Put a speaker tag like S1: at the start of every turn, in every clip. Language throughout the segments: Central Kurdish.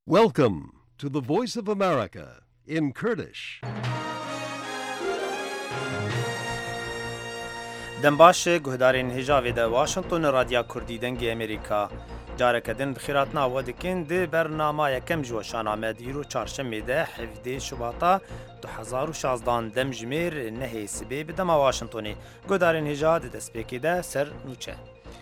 S1: Welcome to the Voice of America in Kurdish.
S2: دنباش گهدارین هجاوی ده واشنطن رادیا کردی دنگی امریکا جارک دن بخیراتنا ودکن ده برنامه یکم جوشان آمد ایرو چارشنبه ده 17 شباطا 2016 دم جمیر نهی سبی بدم واشنطنی گهدارین هجا ده دسپیکی ده سر نوچه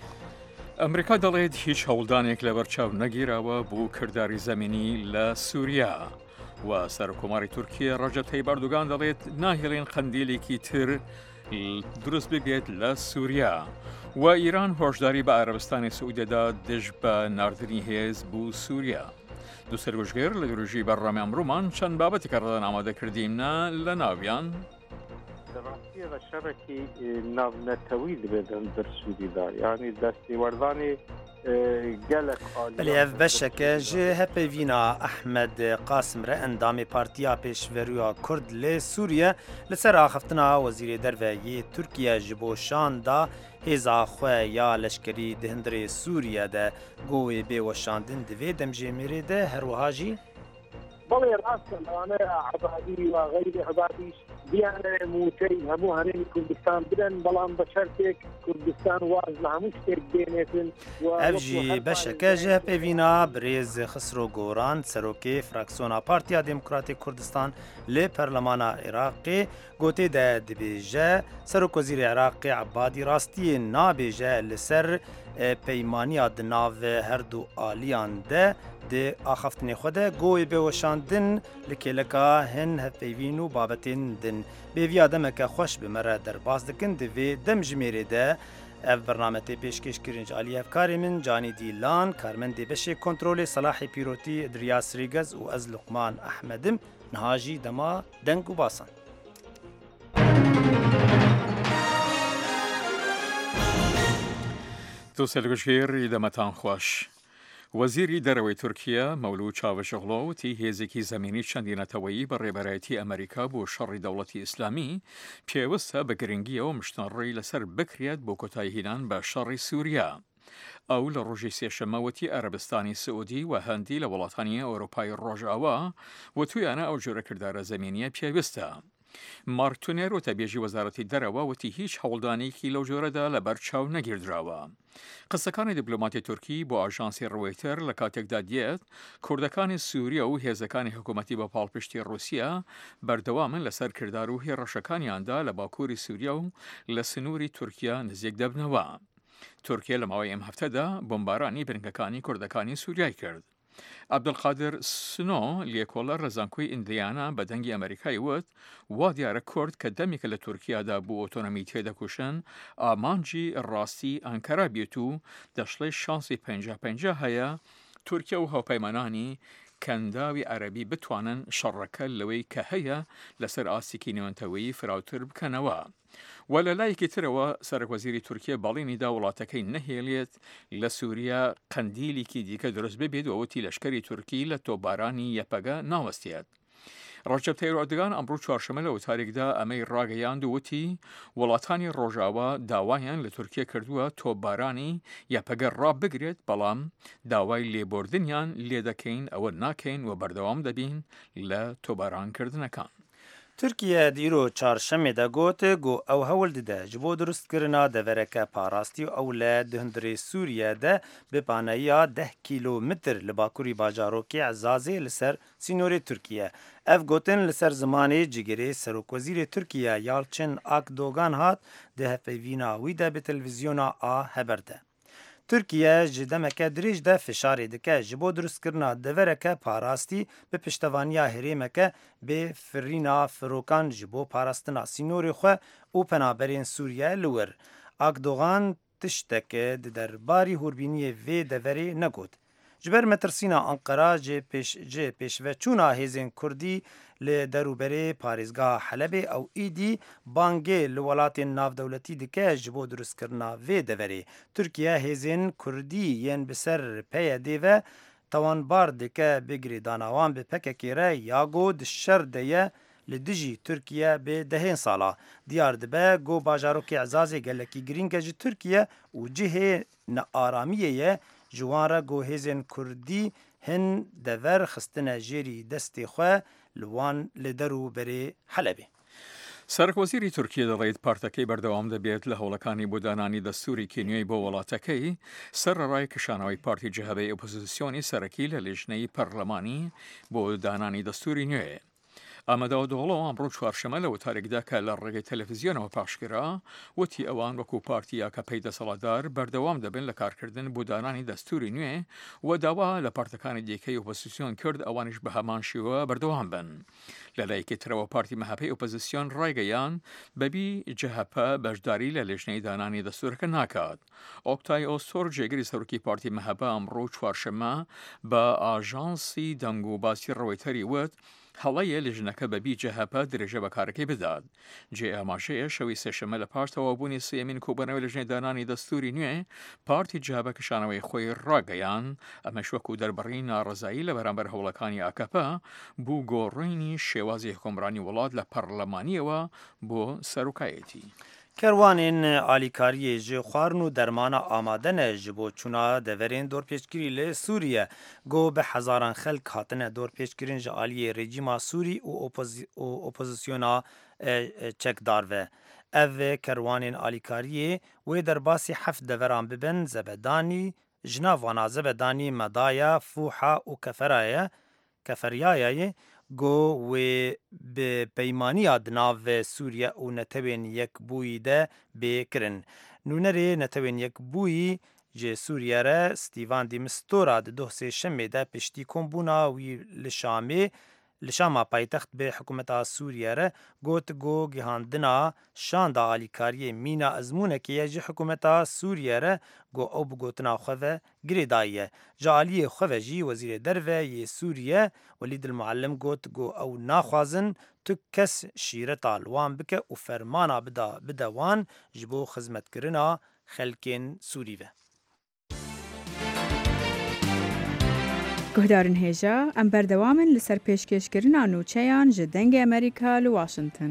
S3: ئەمریکا دەڵێت هیچ هەوڵدانێک لە بەرچاو نەگیراوە بۆ کردداری زەمینی لە سووریا و سەرکۆماری تورکیە ڕەجەب تەیب ئەردوغان دەڵێت ناهێڵین قەندیلێکی تر دروست ببێت لە سووریا و ئیران هۆشداری بە عەرەبستانی سعودیەدا دژ بە ناردنی هێز بۆ سووریا. دوو سەرگۆشتگەر لە دروژی بەڕێمی ئەمڕۆمان چەند بابەتێک ڕەدان ئامادەکردینە لە ناویان
S4: ڕاستی ڕەشەڕێکی ناونەتەوی دەبێتن دەرسوودیدا یعنی دەستێوەردانی gelek
S2: Ev beşeke ji hepevîna Ehmed Qasim re endamê Partiya Pêşveruya Kurd lê Sûriye li ser axiftina Wezîrê Derve Tirkiye ji bo şanda hêza xwe ya leşkerî di hindirê Sûriye de govê bêweşandin di vê demjêmêrê de herwiha jî
S5: بەڵێ ڕاستن ئەوانە عەبادی و غەیری عەبادیش بیانە موچەی هەموو هەرێمی کوردستان بدەن بەڵام بە شەرتێک کوردستان واز لە هەموو شتێک بێنێتن
S2: ev jî beşeke ji hepevîna Birêz Xisro Goran serokê fraksiyona Partiya Demokratîk Kurdistan lê Perlemana Iraqê gotê de dibêje Serokwezîrê Iraqê Ebadî rastiyê nabêje li ser peymaniya di nav her du aliyan de di axaftinê xwe de goyê bêweşandin li kêleka hin hevpeyvîn û babetên din bêviya demeke xweş bi me re derbas dikin di vê demjimêrê de ev bernametê pêşkêşkirin ji aliyê evkarê min Canî Dîlan karmendê beşê kontrolê Selahê Pîrotî Dirya Sirîgez û ez Luqman Ehmedim niha jî dema deng û basan
S3: دوو سەرگۆشتگەر دەمەتان خۆش. وەزیری دەرەوەی تورکیا مەولود چاوشۆغلۆ وتی هێزێکی زەمینی چەندینەتەوەیی بە ڕێبەرایەتی ئەمریکا بۆ شەڕی دەوڵەتی ئیسلامی پێوەستە بە گرنگیەوە مشتەنڕێی لەسەر بکرێت بۆ کۆتایی هێنان بە شەڕی سووریا. ئەو لە ڕۆژی سێشەمەوەتی عەرەبستانی سعودی و هەندی لە وڵاتانی ئەوروپای ڕۆژئاوا و تویانە ئەو جۆرە کردارە زەمینیە پێویستە. مارک تونێر وتەبێژی وەزارەتی دەرەوە وتی هیچ هەوڵدانێکی لەو جۆرەدا لە بەرچاو نەگیردراوە. قسەکانی دیپلۆماتی تورکی بۆ ئاژانسی ڕوەیتەر لە کاتێکدا دێت کوردەکانی سووریا و هێزەکانی حکوومەتی بە پاڵپشتی ڕووسیا بەردەوامن لەسەر کردار و هێڕەشەکانیاندا لە باکووری سووریا و لە سنووری تورکیا نزیک دەبنەوە. تورکیا لە ماوەی ئەم هەفتەدا بۆمبارانی بنکەکانی کوردەکانی سووریای کرد. عەبدولقادر سنۆ لێکۆڵە ڕێزانکۆی ئیندیانە بە دەنگی ئەمریکای وت وا دیارە کورد کە دەمێکە لە تورکیادا بۆ ئۆتۆنۆمی تێدەکوشن ئامانجی ڕاستی ئەنکەرا بێت و دەشڵێ شانسی 50-50 هەیە تورکیا و هاوپەیمانانی کەنداوی عەرەبی بتوانن شەڕەکە لەوەی کە هەیە لەسەر ئاستێکی نێوەندەوەیی فراوتر بکەنەوە. و لە لایەکی ترەوە سەرۆکوەزیری تورکیا بەڵێنیدا وڵاتەکەی نەهێڵێت لە سووریا قەندیلێکی دیکە دروست ببێت و ئەوەتی لەشکەری تورکی لە تۆبارانی یەپەگە ناوەستێت. ڕەجەب تەیب ئەردوغان ئەمڕۆ چوارشەمە لە وتارێکدا ئەمەی ڕاگەیاند و وتی وڵاتانی ڕۆژاوا داوایان لە تورکیا کردووە تۆبارانی یەپەگە ڕابگرێت بەڵام داوای لێبوردنیان لێ دەکەین ئەوە ناکەین و بەردەوام دەبین لە تۆبارانکردنەکان.
S2: Tirkiye dîro çarşemê de got got ew hewl dide ji bo durustkirina devereke parastî û ew li di hundirê Sûriye de bi paneya 10 kîlometr li bakurî bajarokê Ezazê li ser sînorê Tirkiye. Ev gotin li ser zimanê cigirê Serokwezîrê Tirkiye Yalçin Akdogan hat di hevpeyvîna wî de bi televîzyona A heber de. Tirkiye ji demeke dirêj de fişarê dike ji bo durustkirina devereke parastî bi piştevaniya herêmeke bê firîna firokan ji bo parastina sînorê xwe û penaberên Sûriye li wir. Akdogan tiştekê di derbarî hûrbîniyê vê deverê negot. Ji ber metirsîna Ankara jê pêşveçûna hêzên Kurdî li derûberê parêzgeha Helebê ew îdî bangê li welatên navdewletî dike ji bo durustkirina vê deverê. Tirkiye hêzên Kurdî yên bi ser peyê ve tawanbar dike bigirê danawan bi PKK re ya got di şer de ye li dijî Tirkiye bê dehên sala. Diyar dibe got bajarokê Ezazê gelekî girîng e ji Tirkiye û cihê nearamiyê ye ji wan re got hêzên Kurdî هن دور خستنه جێری دەستی خۆ لوان لە دەر و بەرێ حەلەبێ.
S3: سەرۆکوەزیری تورکیە دەڵێت پارتەکەی بەردەوام دەبێت لە هەوڵەکانی بۆ دانانی دەستوری کێنیۆی بۆ وڵاتەکەی سەرڕای کشانەوەی پارتی جەهەبەی ئۆپۆزیسیۆنی سەرەکی لە لێژنەی پەرلەمانی بۆ دانانی دەستوری نوێ. ئامادەوە دۆڵۆ ئەمڕۆ چوارشەمە لە وتارێکدا کە لە ڕێگەی تەلەڤیزیۆنەوە پاشکرا وتی ئەوان وەکو پارتیا کە پێی دەسەڵاتدار بەردەوام دەبن لە کارکردن بۆ دانانی دەستوری نوێ و داوا لە پارتەکانی دیکەی ئۆپۆزیسیۆن کرد ئەوانیش بە هەمان شێوە بەردەوام بن. لە لایەکی ترەوە پارتی مەهەپەی ئۆپۆزیسیۆن ڕایگەیان بەبی جەهەپە بەشداری لە لێژنەی دانانی دەستورەکە ناکات. ئۆکتای ئۆسۆر جێگەری سەرۆکی پارتی مەهەپە ئەمڕۆ چوارشەمە بە ئاژانسی دەنگ و باسی ڕەوەیتەری وت هەڵەیە لێژنەکە بەبی جەهەپە درێژە بە کارەکەی بدات. جێ ئاماژەیە شەوی سێشەمە لە پاش تەوابوونی سێمین کۆبوونەوەی لەژنەی دانانی دەستوری نوێ پارتی جەهەپە کشانەوەی خۆی ڕاگەیان ئەمەش وەکو دەربڕی ناڕزایی لە بەرامبەر هەوڵەکانی ئاکەپە بوو گۆڕینی شێوازی حکومڕانی وڵات لە پەرلەمانیەوە بۆ سەرۆکایەتی.
S2: کەروانên alîkariyê ji xwarin û dermana amade ne ji bo çûna deverên dorpêçkirî li Sûriye got bi hezaran xelk hatine dorpêçkirin ji aliyê rejîma Sûrî û opozisyona çekdar ve. Ev kerwanên alîkariyê wê derbasî heft deveran bibin zebedanî ji nav wana zebedanî Medaya, Fûha û Keferiyayê got wê bi peymaniya di nav Sûriye û netewên yekbûyî de bê kirin. Nûnerê netewên yekbûyî ji Sûriye re Stîvan de Mistura di doh sêşemê de piştî kombûna wî li Şama paytext bi hikûmeta Sûriye re got gihandina şanda alîkariyê mîna ezmûnekê ye ji hikûmeta Sûriye re got ew bi gotina xwe ve girê dayiye. Ji aliyê xwe ve jî Wezîrê Derve yê Sûriye Welîd el-Muallim got ew naxwazin tu kes şîreta li wan bike û fermana bide wan ji bo xizmetkirina xelkên Sûrî ve.
S6: گهدارن هێژە ئەم بەردەوامن لەسەر پێشکەشکردنا نوچەیان ji dengê Amerîka li Washington.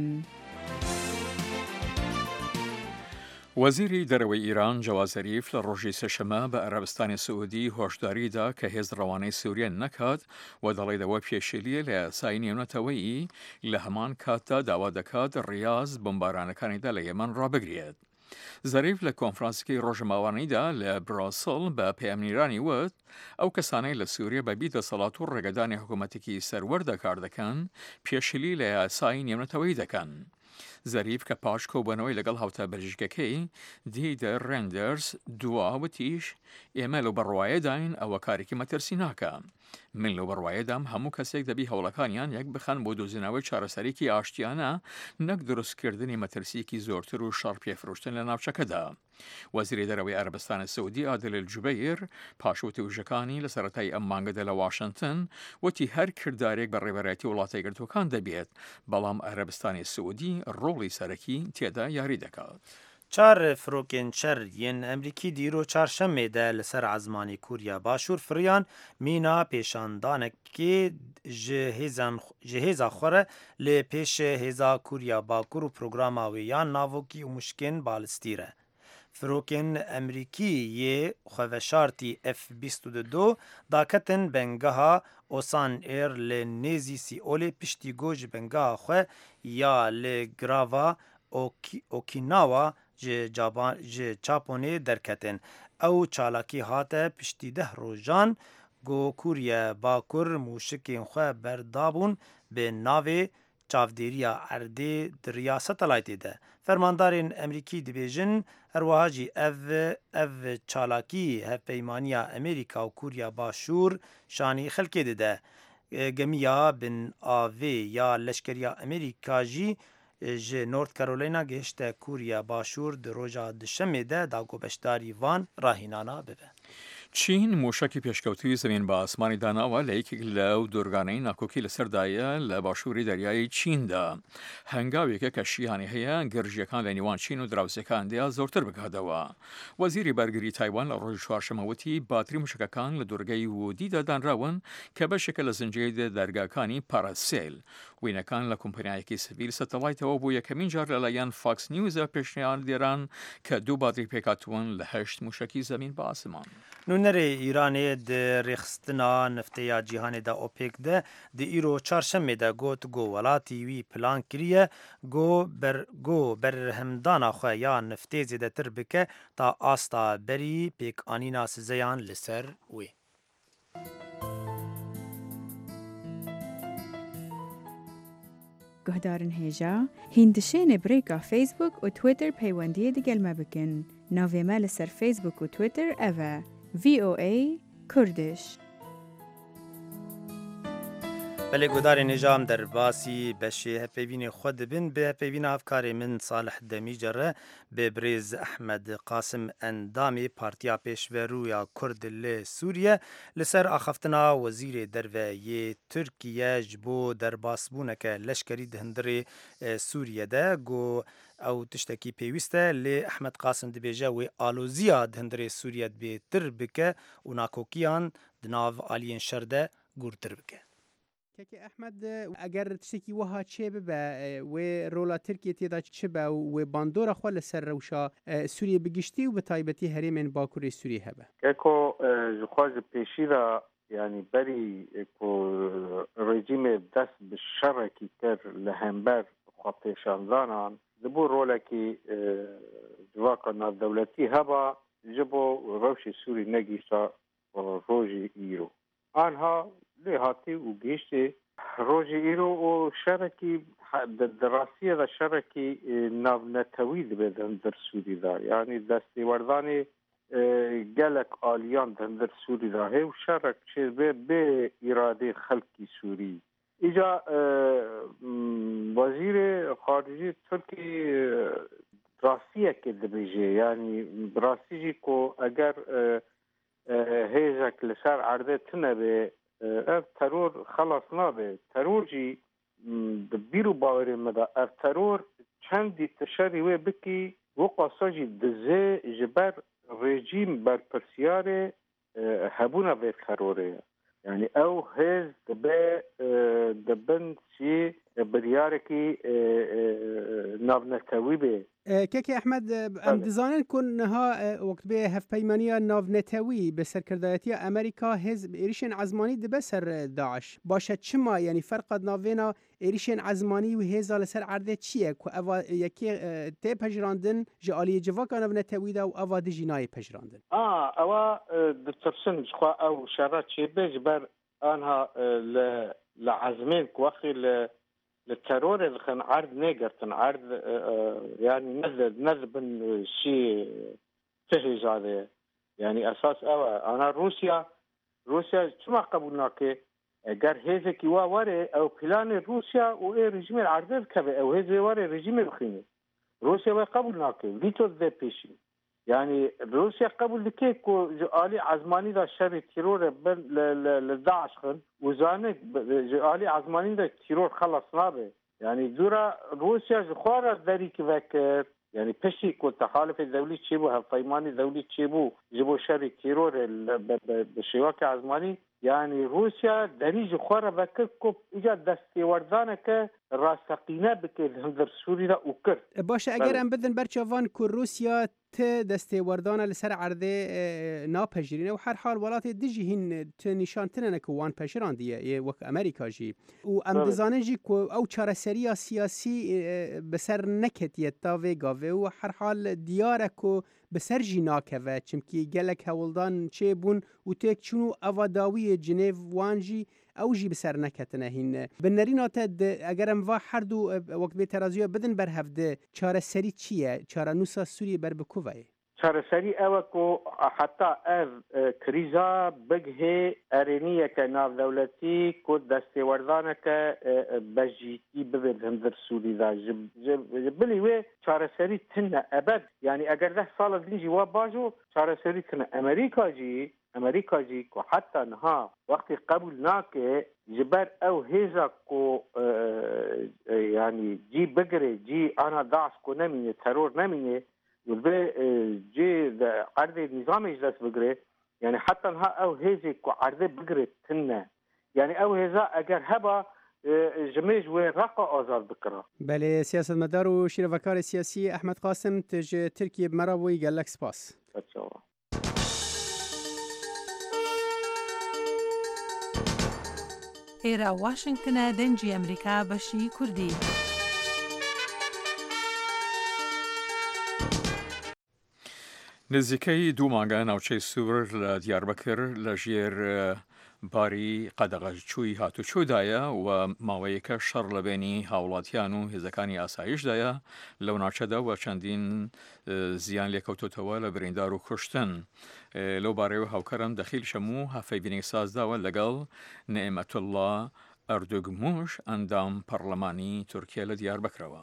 S3: وەزیری دەرەوەی ئیران جەواد زەریف لە ڕۆژی سێشەمە بە عەرەبستانی سعودی هۆشداریدا کە هێز ڕەوانەی سووریە نەکات و دەڵێدەوە پێشێلیە لە یاسای نێونەتەوەیی لە هەمان کاتدا داوا دەکات ڕیاض بۆمبارانەکانیدا لە یەمەن ڕابگرێت. زەریف لە کۆنفرانسەکەی ڕۆژماوانەیدا لە براسڵ بە پەیامنیرانی وت ئەو کەسانەی لە سووریە بەبی دەسەڵات و ڕێگەدانی حکوومەتێکی سەروەردە کار دەکەن پێشلی لە یاسای نێونەتەوەی دەکەن. زەریف کە پاش کۆبوونەوەی لەگەڵ هاوتە بەلژیکەکەی دیدە ڕێندەرز دواوتیش ئێمە لەو بەڕوایەداین ئەوە کارێکی مەترسی ناکە. من لەو بەڕوایەدام هەموو کەسێک دەبی هەوڵەکانیان یەک بخەن بۆ دۆزینەوەی چارەسەرێکی ئاشتیانە نەک دروستکردنی مەترسیەکی زۆرتر و شەڕ پێفرۆشتن لە ناوچەکەدا. وەزیری دەرەوەی عەرەبستانی سعودی عادل الجوبەیر پاشوتی وژەکانی لە سەرەتای ئەم مانگەدا لە واشنگتن وتی هەر کردارێک بە ڕێبەرایەتی وڵاتە یەکگرتووەکان دەبێت بەڵام عەرەبستانی سعودی ڕۆڵی سەرەکی تێدا یاری دەکات.
S2: چار فرۆکên şer yên Emerîkî dîro çarşemê de li ser ezmanî Kurya Başûr firiyan mîna pêşandanekê ji hêza xwe re lê pêşê hêza Kurya Bakur û programa wê yan navokî û mişkên balîstî re. Firokên Emerîkî yê xweveşartî F-22 daketin bengeha Osan Air li nêzî Sîolê piştî got ji bengeha xwe ya li grava Okinawa ji Çaponê derketin. Ew çalakî hate piştî 10 rojan got Kurya Bakur mûşikên xwe berdabûn bi navê çavdêriya Erdê di riya satelaytê de. Fermandarên Emerîkî dibêjin herwiha jî ev çalakî hevpeymaniya Amerîka û Kurya Başûr şanî xelkê dide. Gemiya bin avê ya leşkeriya Amerîka jî ji North Carolina gehişte Kurya Başûr di roja dişemê de dagobeşdarî van rahînana bibe.
S3: چین موشکی پێشکەوتوی زمین بە ئاسمانی داناوە لە یەکێک لەو دۆرگانەی ناکۆکی لەسەردایە لە باشووری دەریایی چیندا. هەنگاوێکە کە شیانی هەیە گەرژیەکان لە نێوان چین و دراوسەکاندیا زۆرتر بکاتەوە. وەزیری بەرگری تایوان لە ڕۆژی چوارشەمەوتی باتری موشکەکان لە دورگەی وودیدا دانراون کە بەشێکە لە زنجیرە دەرگاکانی پاراسێل وين كان لكم بنايكي سبيل ستلايت وابو يكمين جار للايان فاكس نيوز بشنيان ديران كدو بادري بيكاتون لهشت مشاكي زمين باسمان
S2: نونر ایرانی د رخصتنا نفتی جهانی دا اوپک ده د ایرو چهارشنبه ده گوت گو ولاتی وی پلان کریه گو بر همدانا خو یا نفتی زده تر بکه تا آستا بری پیک آنینا سزیان لسر وی
S6: گهدارن هیجا هندشین بریکا فیسبوک و تویتر پیوندی دیگل مبکن ناوی مال سر فیسبوک و تویتر اوه VOA کردش
S2: بله گودار نجام در باسی بشه هپیوین خود بین به هپیوین افکار من صالح دمیجره به بریز احمد قاسم اندامی پارتیا پیشورو یا کرد ل سوریه لسر آخفتنا وزیر دروی ترکیه جبو در باسبونک لشکری دهندر سوریه ده گو او تشتکی پیوسته لی احمد قاسم دبیجه و آلوزیا دهندر سوریه دبی تر بکه و ناکوکیان دناو آلین شرده گور تر بکه
S7: که احمد اگر تشتکی وها چه به و رولا ترکیه تیدا چه به و باندورا خو لسر روشا سوریه بگشتی و به تایبتی هریمن باکوری سوریه هبه
S4: که جخواز پیشی را یعنی بری که رژیم دست به شرکی کر لهمبر خواهیشاندانان دبو رولا که جواکا نادولتی هبا جبو روش سوری نگیشتا روژی ایرو آنها لهاتی و گیشتی روژی ایرو و شرکی دراسیه دا شرکی ناونتوید بدن در سوری دا یعنی دستی وردانی گلک آلیان در سوری دا ہے و شرک چیز به اراده خلقی سوری ایجا وزیر خارجی ترکی دراسیه که دبیجه یعنی دراسیه جی که اگر هیزک لسر عرده تنه به اف ترور خلاص نابه ترور جی بیرو باوری مده اف ترور چندی تشاری وی بکی وقاسا جی دزه جبر رژیم بر پرسیار هبونه به تروره یعنی او هیز دبن چی بریارکی ناونتوی به
S7: که احمد ام دزانن کنها وقت به هف پیمانی ناونتوی به سرکردایتی امریکا حزب ایریشن عزمانی دبه سر داعش باشه چما یعنی فرق ناوینا ایریشن عزمانی و هزال سر عرضه چیه که اوا یکی تی پجراندن جالی جواکا ناونتوی دا و اوا دجینای پجراندن
S4: اوا دترسن خوا او شرط چی بجبر آنها لعزمين كوخي للترور اللي كان عرض نيجرتن عرض يعني نزل بن شيء فهج هذا يعني اساس انا روسيا شما قبولناك اگر هيزه كي واره او بلان روسيا و رجيم العرض كبه او هيزه واره رجيم بخينه روسيا قبولناك فيتو ذا بيشي يعني روسيا قبل دكيكو آلي عزماني دا شر تيرور لداعش خن وزانك آلي عزماني دا تيرور خلص نابه يعني دورا روسيا جخوارا داري كفاكر يعني بشي كو تحالف الدولي تشيبو هالفيماني دولي تشيبو جبو شر تيرور بشيواك عزماني يعني روسيا داري جخوارا بكر كو اجا دستي وردانك راسقينه بكر هندر سوري دا وكر
S7: باشه اگر ام بدن برچوان كو روسيا دسته وردانه لسر عرضه ناپذیرینه و هر حال ولات دیجی هن نشان تنه که وان پشراندیه وک امریکا جی و ام دزانه جی کو او چاره سری سیاسی بسر نکتیه تا وگاوه و هر حال دیاره کو بسر جی ناکوه چمکی گلک هولدان چه بون و تک چونو اواداوی جنیو وانجی او جی بسر نکتنه هین بنرینات اگرم وا هر دو وقت به ترازیو بدن بر هفته چاره سری چیه چاره نوسا سوریه بر بکوه
S4: چاره سری اوکو حتی اف کریزا بگه ارینیه که ناو دولتی که دسته وردانه که بجیتی ببید هندر سوری دا بلی وی چاره سری تنه ابد یعنی اگر 10 سال دیجی و باجو چاره سری تنه امریکا جی که حتی نها وقتی قبول ناکه جبر او هیزا که یعنی جی بگره جی آنا داعش که نمینه ترور نمینه وبه جي عرض نظام اجلاس بقري يعني حتى نها او هيزي كو عرض بقري تنه يعني او هيزا اگر هبا جميج وين رقا آزاد بكرة.
S7: بله سیاستمدار و شیروکار سیاسی احمد قاسم تج ترکیه بمرابوی قال لك سپاس.
S8: ئێرە واشنگتنە دەنجی ئەمریکا بەشی کوردی.
S3: نزیکەی دوو مانگە ناوچەی سوور لە دیاربەکر لە ژێر باری قەدەغەچووی هاتوچۆدایە و ماوەیەکە شەڕ لە بینی هاوڵاتیان و هێزەکانی ئاسایشدایە لەو ناوچەدا و چەندین زیان لێکەوتوتەوە لە بریندار و کوشتن. لەو بارەیەوە هاوکەرم دەخیل شەموو هەفەی بینی سازداوە لەگەڵ نێمەتوڵڵا ئەردوگموش ئەندام پەرلەمانی تورکیا لە دیاربەکرەوە.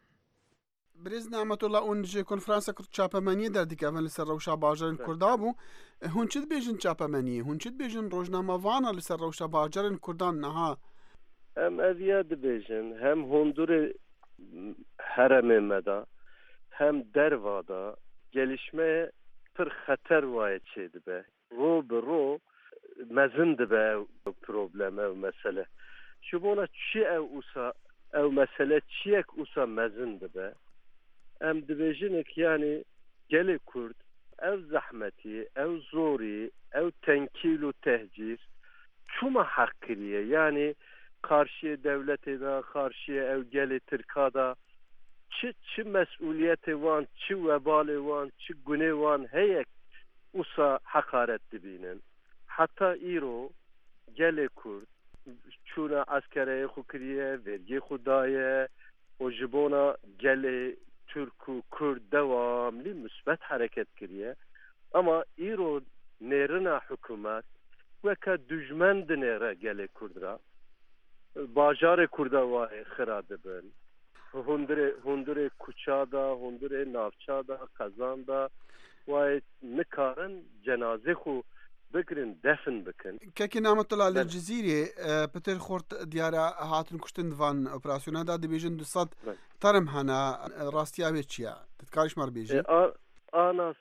S9: برێز نامەتوڵڵا ئەوەن ژێ کۆنفرانسە چاپەمەنیە دەردیکەون لەسەر ڕەوشە باژەرن کووردا بوو هون چت بێژن چاپەمەنیە هون چت بێژن ڕۆژنامەوانە لەسەر ڕەوشە باژەرن کوردان نەها
S10: ئەم ئەڤیا دەبێژن هەم هۆندورێ هەرەمێ مەدا هەم دەروادا gelişmeye pir xeter waye çê dibe ro bi ro mezin dibe ew problem ew mesele ji bona çi ew ûsa ew mesele çiyek ûsa mezin dibe em dibêjinek yanî gelê Kurd ew zehmetî ew zorî ew tenkîl û tehcîr çûma heq kiriye yanî karşıya devletê da karşıya ew gelê Tirka da çi mesuliyetê wan çi webalê wan çi gunê wan heyek ûsa hekaret dibînin heta îro gelê Kurd çûna askereyê xwe kiriye vergê xwe daye û ji bona gelê Türk û Kurd dewamlî müsbet hereket kiriye ama îro nêrina hikûmet weke dijmen dinêre gelê Kurd ra bajarê Kurda wayê xira dibin hundurê kuça da hundurê navça da qezan da wayê nikarin cenazê xwe bigirin defin bikin.
S9: Kekî Nametullah li Cizîrê Petir Xort diyara hatin kuştin divan operasyona da dibêjin 200 terim hene rastiya wê çi ye? Ditkarî mar bêjî?
S10: Ana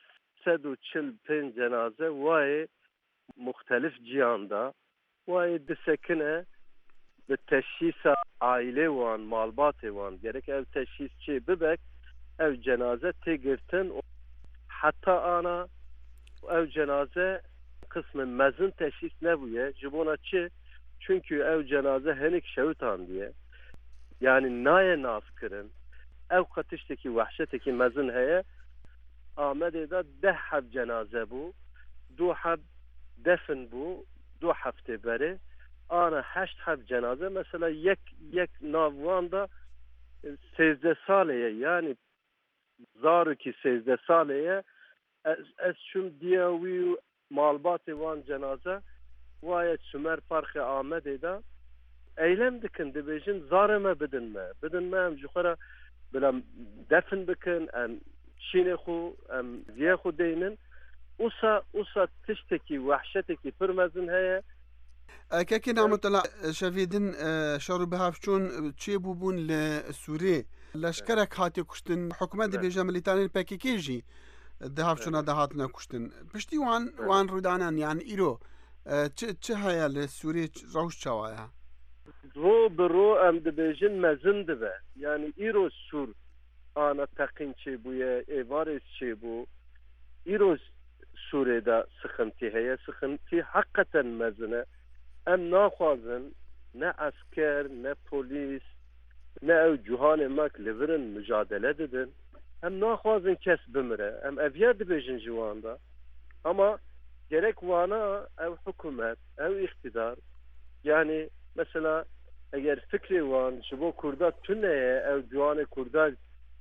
S10: 145 cenaze wayê muxtelif ciyan da wayê disekine bi teşhîsa ailê wan malbatê wan gerek ev teşhîs çê bibek ev cenaze tê girtin heta ana ev cenaze kısmı mezin teşhis nebûye ji bona çi çünkü ev cenaze henik şewtan diye yani naye nav kirin ev qetiştekî vehşetekî mezin heye Amedê da 10 heb cenaze bû 2 heb defin bû 2 heftê berê ana 8 heb cenaze mesela yek nav wan da 13 salê yani zarokî 13 salê ye ez çûm diya wî malbatê wan cenaze waye Sümer Parkê Amedê da eylem dikin dibêjin zarê me bidin me em ji xwe re bila defin bikin em şînê xwe em viyê xwe deynin ûsa tiştekî wehşetekî pir mezin heye.
S9: Kekî Nametullah şevîdin şer û bihevçûn çêbûbûn li Sûriyê leşkerek hatiye kuştin hikûmet dibêje milîtanên PKK jî dihevçûna de hatine kuştin piştî wan rûdanan yani îro çi heye li Sûriyê rewş çawa ye?
S10: Ro bi ro em dibêjin mezin dibe yani îro Sûr ana teqîn çêbûye êvarê çêbû îro Sûrê de sıxintî heye sıxintî heqeten mezin e em naxwazin ne asker ne polîs ne ew cûhanê mek li virin mücadele didin em naxwazin kes bimire em eviya dibêjin ji wan da ama gerek wana ew hikûmet ew iktidar yani mesela eğer fikrê wan ji bo Kurda tuneye ew cûhanê Kurda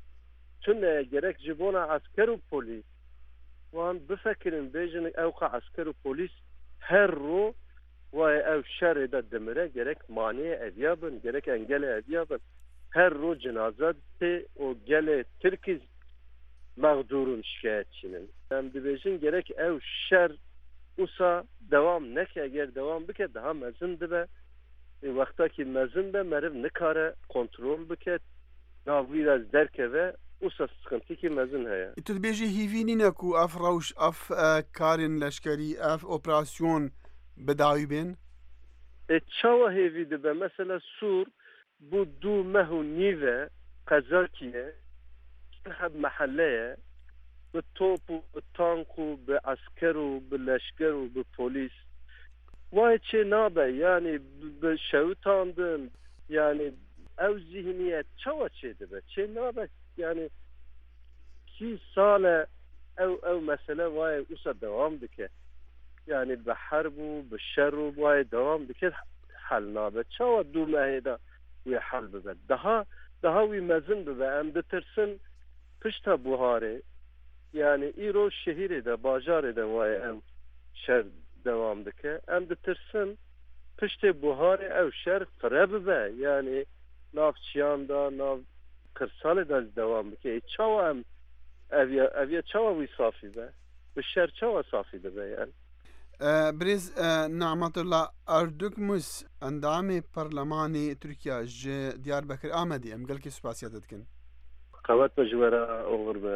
S10: tuneye gerek ji bona asker û polîs wan bifekirin bêjin ew ka asker û polîs her ro waye ev şerê de dimire gerek maniyê eviya bin gerek engelê eviya bin her ro cenaze tê û gelê Tirkî mağdurun şikayetçinin em dibêjin gerek ew şer ûsa devam neke eger devam bike daha mezin dibe wextekî mezin be meriv nikare kontrol bike navî ez derkeve ûsa sıxintîkî mezin heye.
S9: Tu dibêjî hîvî nîne ku ev rewş ev karên leşkerî ev operasyon bidawî bên?
S10: چاوە هێوی دەبە مەسەلە سوور بۆ 2 مەه و نیڤە قەزاکیە هەب مەحەلەیە بە تۆپ و بە تانک و بە عەسکەر و بە لەشکەر و بە پۆلیس وای چێ نابە یعنی بە شەوتاندن یعنی ئەو زیهنیەت چاوە چێ دەبە چێ نابە یعنی کی ساڵە ئەو مەسەلە وایە ئوسە دەوام دکە یعنی بە حرب و بە شەر و وایە دەوام دکێت حەل نابێت چاوە 2 مەهێدا وی حەل ببێت دەها وی مەزن ببە ئەم دەترسن پشتە بوهارێ یعنی ئیرۆ شەهیرێدا باژارێدا وایە ئەم شەر دەوام دکە ئەم دەترسن پشتێ بوهارێ ئەو شەر فرە ببە یعنی ناوچیاندا ناو قرسالێدا دەوام بکە چاوە ئەم ئەڤە چاوە وی سافی بە بە شەر چاوە سافی دەبە یعنی
S9: بريز نعمت الله أردوكموس اندامي برلماني تركيا جي ديار بكر آمدي ام قلكي سباسيات دكن
S10: قوات مجورة أغربة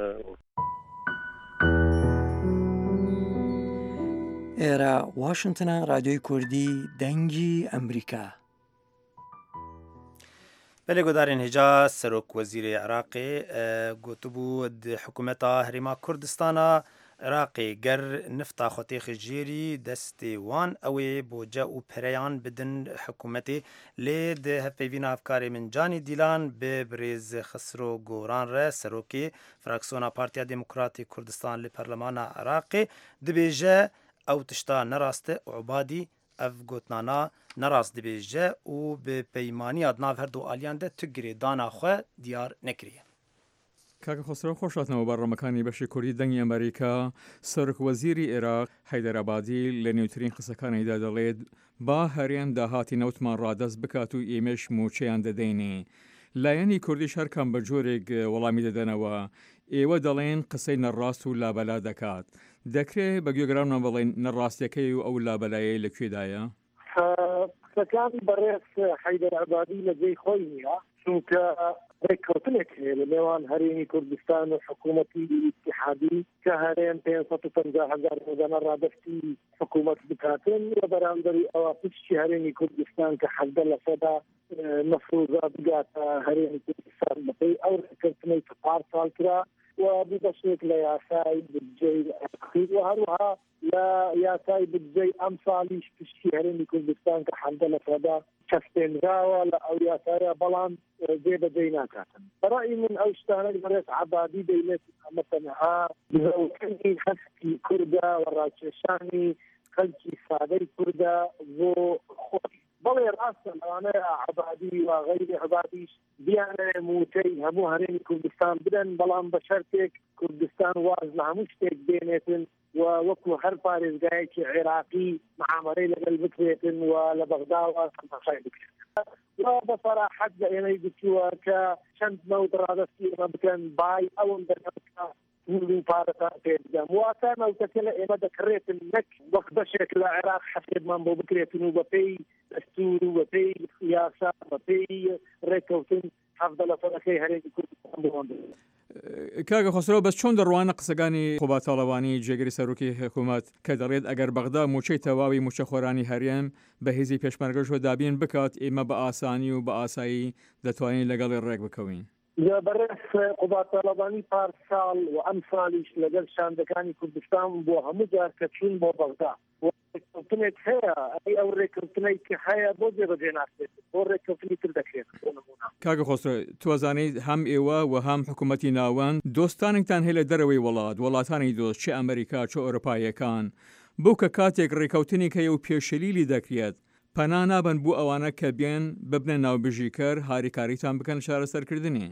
S11: ئێرە واشنگتنە رادیۆی کوردی دەنگی ئەمریکا.
S2: بله گودارین هجا سروک وزیر عراقی گوتبو حکومتا هریما کردستانا عراقی گر نفتا خوتی خجیری دستی وان اوی بوجه و پریان بدن حکومتی لی ده هفیوین افکاری من جانی دیلان به بریز خسرو گوران ره سروکی فراکسونا پارتیا دموکراتی کردستان لی پرلمان عراقی دبیجه او تشتا نراسته عبادی اف گوتنانا نراست دبیجه و به پیمانی ادناف هر دو آلیان ده تگری دانا خواه دیار نکریه.
S3: کاکە خۆسرە خۆشاتنەوە بەڕەمەکانی بەشی کوردی دەنگی ئەمریکا سەرک وەزیری عێراق حەیدەرابادی لە نێوترین قسەکانیدا دەڵێت با هەرێم داهاتی نەوتمان ڕادەست بکات و ئێمەش موچەیان دەدەینێ. لایەنی کوردیش هەرکەم بە جۆرێک وەڵامی دەدەنەوە ئێوە دەڵێن قسەی نەڕاست و لابەلا دەکات. دەکرێت بە گوێگرانمان بڵێن نەڕاستیەکەی و ئەو لابەلایە لەکوێدایە؟
S5: قسەکانی بەڕێز حەیدەرابادی لە جێی خۆی نییە چونکە ڕێککەوتنێک هەیە لە نێوان هەرێمی کوردستان و حکوومەتی ئیتیحادی کە هەرێم 550,000 ڕۆژانە ڕادەستی حکوومەت بکاتن و بەرامبەری ئەوە پشتی هەرێمی کوردستان کە 17% مەفروضە بگاتە هەرێمی کوردستان بەپێی ئەو ڕێککەوتنەی کە پارسال کرا و ببەشێک لە یاسای بودجەی ئەخیر و هەروەها لە یاسای بودجەی ئەم ساڵیش پشتی هەرێمی کوردستان کە 17% چەسپێنراوە لە ئەو یاسایە بەڵام جێبەجێ ناکاتن. بەڕای من ئەو شتانەی بەڕێز عەبادی دەیڵێت ئەمە تەنها بزەوکردنی هەستی کوردە و ڕاکێشانی خەڵکی سادەی کوردە بۆ خۆی. بەڵێ ڕاستە لەوانەیە عەبادی و غەیری عەبادیش بیانە موتەی هەموو هەرێمی کوردستان بدەن بەڵام بە شەرتێک کوردستان واز لە هەموو شتێک بێنێتن و وەکو هەر پارێزگایەکی عێراقی معامەرەی لەگەڵ بکرێتن و لە بەغداوە تەماشای بکرێتن. و بەفەراحەت بە ئێمەی گوتووە کە چەند مەوت ڕادەستی ئێمە بکەن بای ئەوم دەنەبکە و پارەکان پێدەم واتە مەوتەکە لە ئێمە دەکڕێتن نەک وەک بەشێک لە عێراق حەسێبمان بۆ بکرێتن و بەپێی دەستور و بەپێی یاسا بەپێی ڕێککەوتن 17% هەرێمی کوردستان بۆوان بێت.
S3: کاگە خۆسرەوە بەس چۆن دەڕوانە قسەکانی خۆبا تاڵەوانی جێگەری سەرۆکی حکوومەت کە دەڵێت ئەگەر بەغدا موچەی تەواوی موچەخۆرانی هەرێم بە هێزی پێشمەرگەشوە دابین بکات ئێمە بە ئاسانی و بە ئاسایی دەتوانین لەگەڵی ڕێک بکەوین.
S5: بەڕێز خۆبا تاڵەوانی پارساڵ و ئەم ساڵیش لەگەڵ شاندەکانی کوردستان بۆ هەموو جار کە چوون بۆ بەغدا ڕێککەوتنێک هەیە ئەو ڕێککەوتنەی کە هەیە بۆ جێبەجێ ناکرێت بۆ ڕێککەوتنی تر دەکرێت.
S3: کاگە خۆسرە توازانیت هەم ئێوە و هەم حکوومەتی ناوەند دۆستانێکتان هەیە لە دەرەوەی وڵاتانی دۆست چه ئەمریکا چه ئەوروپایەکان بۆ کە کاتێک ڕێککەوتنی کە و پێشەلیلی دەکرێت پەنا نابن بۆ ئەوانە کە بێن ببنە ناوبژیکەر هاریکاریتان بکەن چارەسەرکردنی.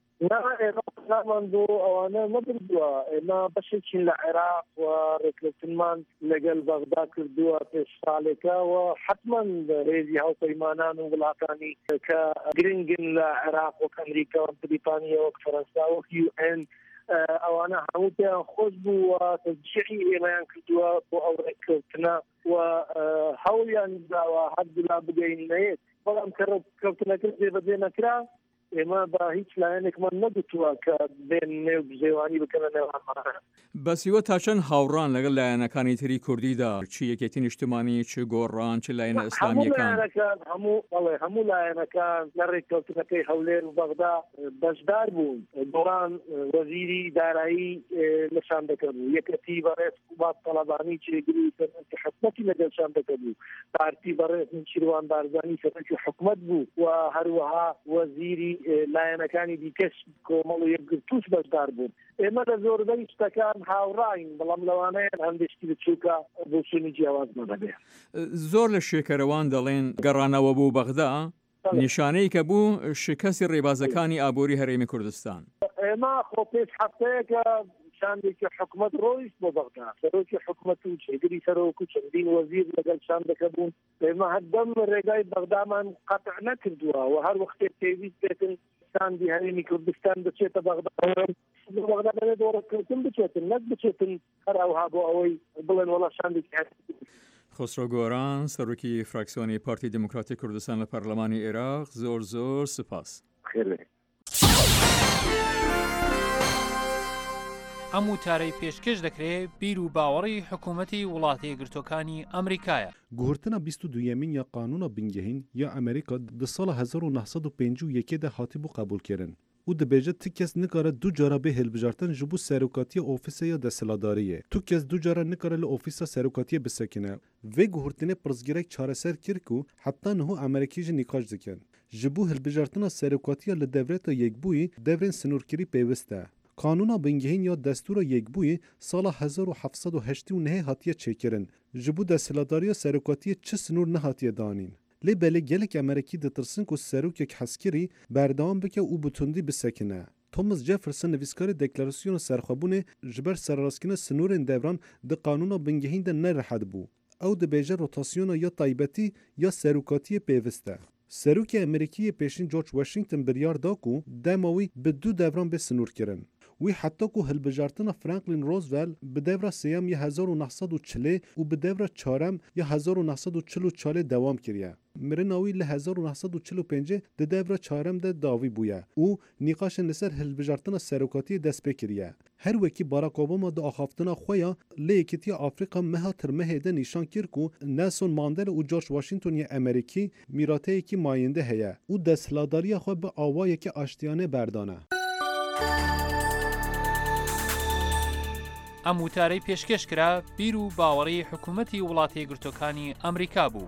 S5: نامان بۆ ئەوانە نەبردووە ئێمە بەشێکین لە عێراق و ڕێککەوتنمان لەگەڵ بەغدا کردووە پێش ساڵێکە و حتمما هێزی هاوپەیمانان و وڵاتانی کە گرنگن لە عێراق وەک ئەمریکا و بریتانیا وەک فەرەنسا وەک UN ئەوانە هەموو پێیان خۆش بوو و تەشجیعی ئێمەیان کردووە بۆ ئەو ڕێککەوتنە و هەوڵیان داوە هەردوولا بگەینەیەت بەڵام کە ڕێککەوتنەکە جێبەجێ نەکرا ئێمە بە هیچ لایەنێکمان نەگوتووە کە بێن نێو بژێوانی بکەنە نێوانمانە.
S3: بەسیوە تا چەند هاوڕان لەگەڵ لایەنەکانی تری کوردیدا چ یەکێتی نیشتمانی چ گۆڕان چ لایەنە ئیسلامیەکان
S5: هەموو لایەنەکان لە ڕێککەوتنەکەی هەولێر و بەغدا بەشدار بوون. گۆڕان وەزیری دارایی لەشان دەکەبوو، یەکەتی بەڕێز قوبات تەڵەبانی جێگیری سەرۆکی حکومەتی لەگەڵشان دەکەبوو، پارتی بەڕێز شیروان بارزانی سەرۆکی حکومەت بوو و هەروەها وەزیری لایەنەکانی دیکەش کۆمەڵ و یەکگرتووش بەشدار بوون. ئێمە لە زۆربەی شتەکان هاوڕاین، بەڵام لەوانەیە هەندێکی بچووکە بۆ سنی جیاوازمە دەبێت.
S3: زۆر لە شێکەرەوان دەڵێن گەڕانەوە بوو بەغدا نیشانەی کە بوو شکستی ڕێبازەکانی ئابووری هەرێمی کوردستان.
S5: ئێمە خۆ پێش هەفتەیەکە شاندێکی حکومەت ڕۆیشت بۆ بەغدا، سەرۆکی حکومەت و جێگیری سەرۆک و چەندین وەزیر لەگەڵ شاندەکە بوون. ئێمە هەردەم ڕێگای بەغدامان قەتع نەکردووە و هەر وەختێک پێویست بێتن شاندی هەرێمی کوردستان بچێتە بەغدا بەغدا بێت وەڕەکەوتن بچێتن نەک بچێتن هەر ئەوها بۆ ئەوەی بڵێن وەڵا شاندێکی
S3: خسرۆ گۆران سەرۆکی فراکسیۆنی پارتی دموکراتی کوردستان لە پەرلەمانی عێراق زۆر سپاس.
S12: ئەم وتارەی پێشکەش دەکرێت بیر و باوەڕی حکوومەتی وڵاتە یەکگرتووەکانی ئەمریکایە.
S13: گوهرتنا 22 یا قانونا بنگهین یا ئەمریکا د ساڵە 1951 هاتیبوو قبولکردن. او دبیجه تو کس نکاره دو جارا به هلبجارتن جبو سروکاتی اوفیس یا دستلاداریه. تو کس دو جارا نکاره لوفیس سروکاتی بسکنه. و گوهرتنه پرزگیرک چاره سر کرکو حتی نه امریکی جن نکاش دکن. جبو هلبجارتن سروکاتی لدوره تا یک بوی دورن سنورکری پیوسته. قانونا بنگهین یا دستور یک بوی سال 1789 هاتیه چکرن. جبو دستلاداری سروکاتی چه سنور نه هاتیه دانین. لی بله گلک امریکی دترسن که سروک یک حسکری بردام بکه او بتوندی بسکنه. توماس جفرسون نویسکار دکلاراسیون سرخوابونه جبر سرراسکین سنورن دوران د قانونا بنگهین ده نرحد بو. او د بیجه روتاسیون یا طایبتی یا سروکاتی پیوسته. سروک امریکی پیشین جورج واشنگتن بریار داکو دماوی به دو دوران به سنور کرن. وی حتی که هلبجارتنا فرانکلین روزولت به دور سیام 1940 و به دور چهارم 1944 دوام کریه. مرناوی ل 1945 د دور چهارم ده داوی بویه. او نیقاش نسر هلبجارتنا سروکاتی دست بکریه. هر وکی باراک اوباما د آخافتنا خویا لیکتی آفریقا مها ترمه ده نشان کرکو نلسون ماندل و جورج واشنگتن یا امریکی میراته کی ماینده هیا. او دستلاداری خو به آوای کی آشتیانه بردانه.
S12: ئەم وتارەی پێشکەش کرا بیر و باوەڕی حکوومەتی وڵاتە یەکگرتووەکانی ئەمریکا بوو.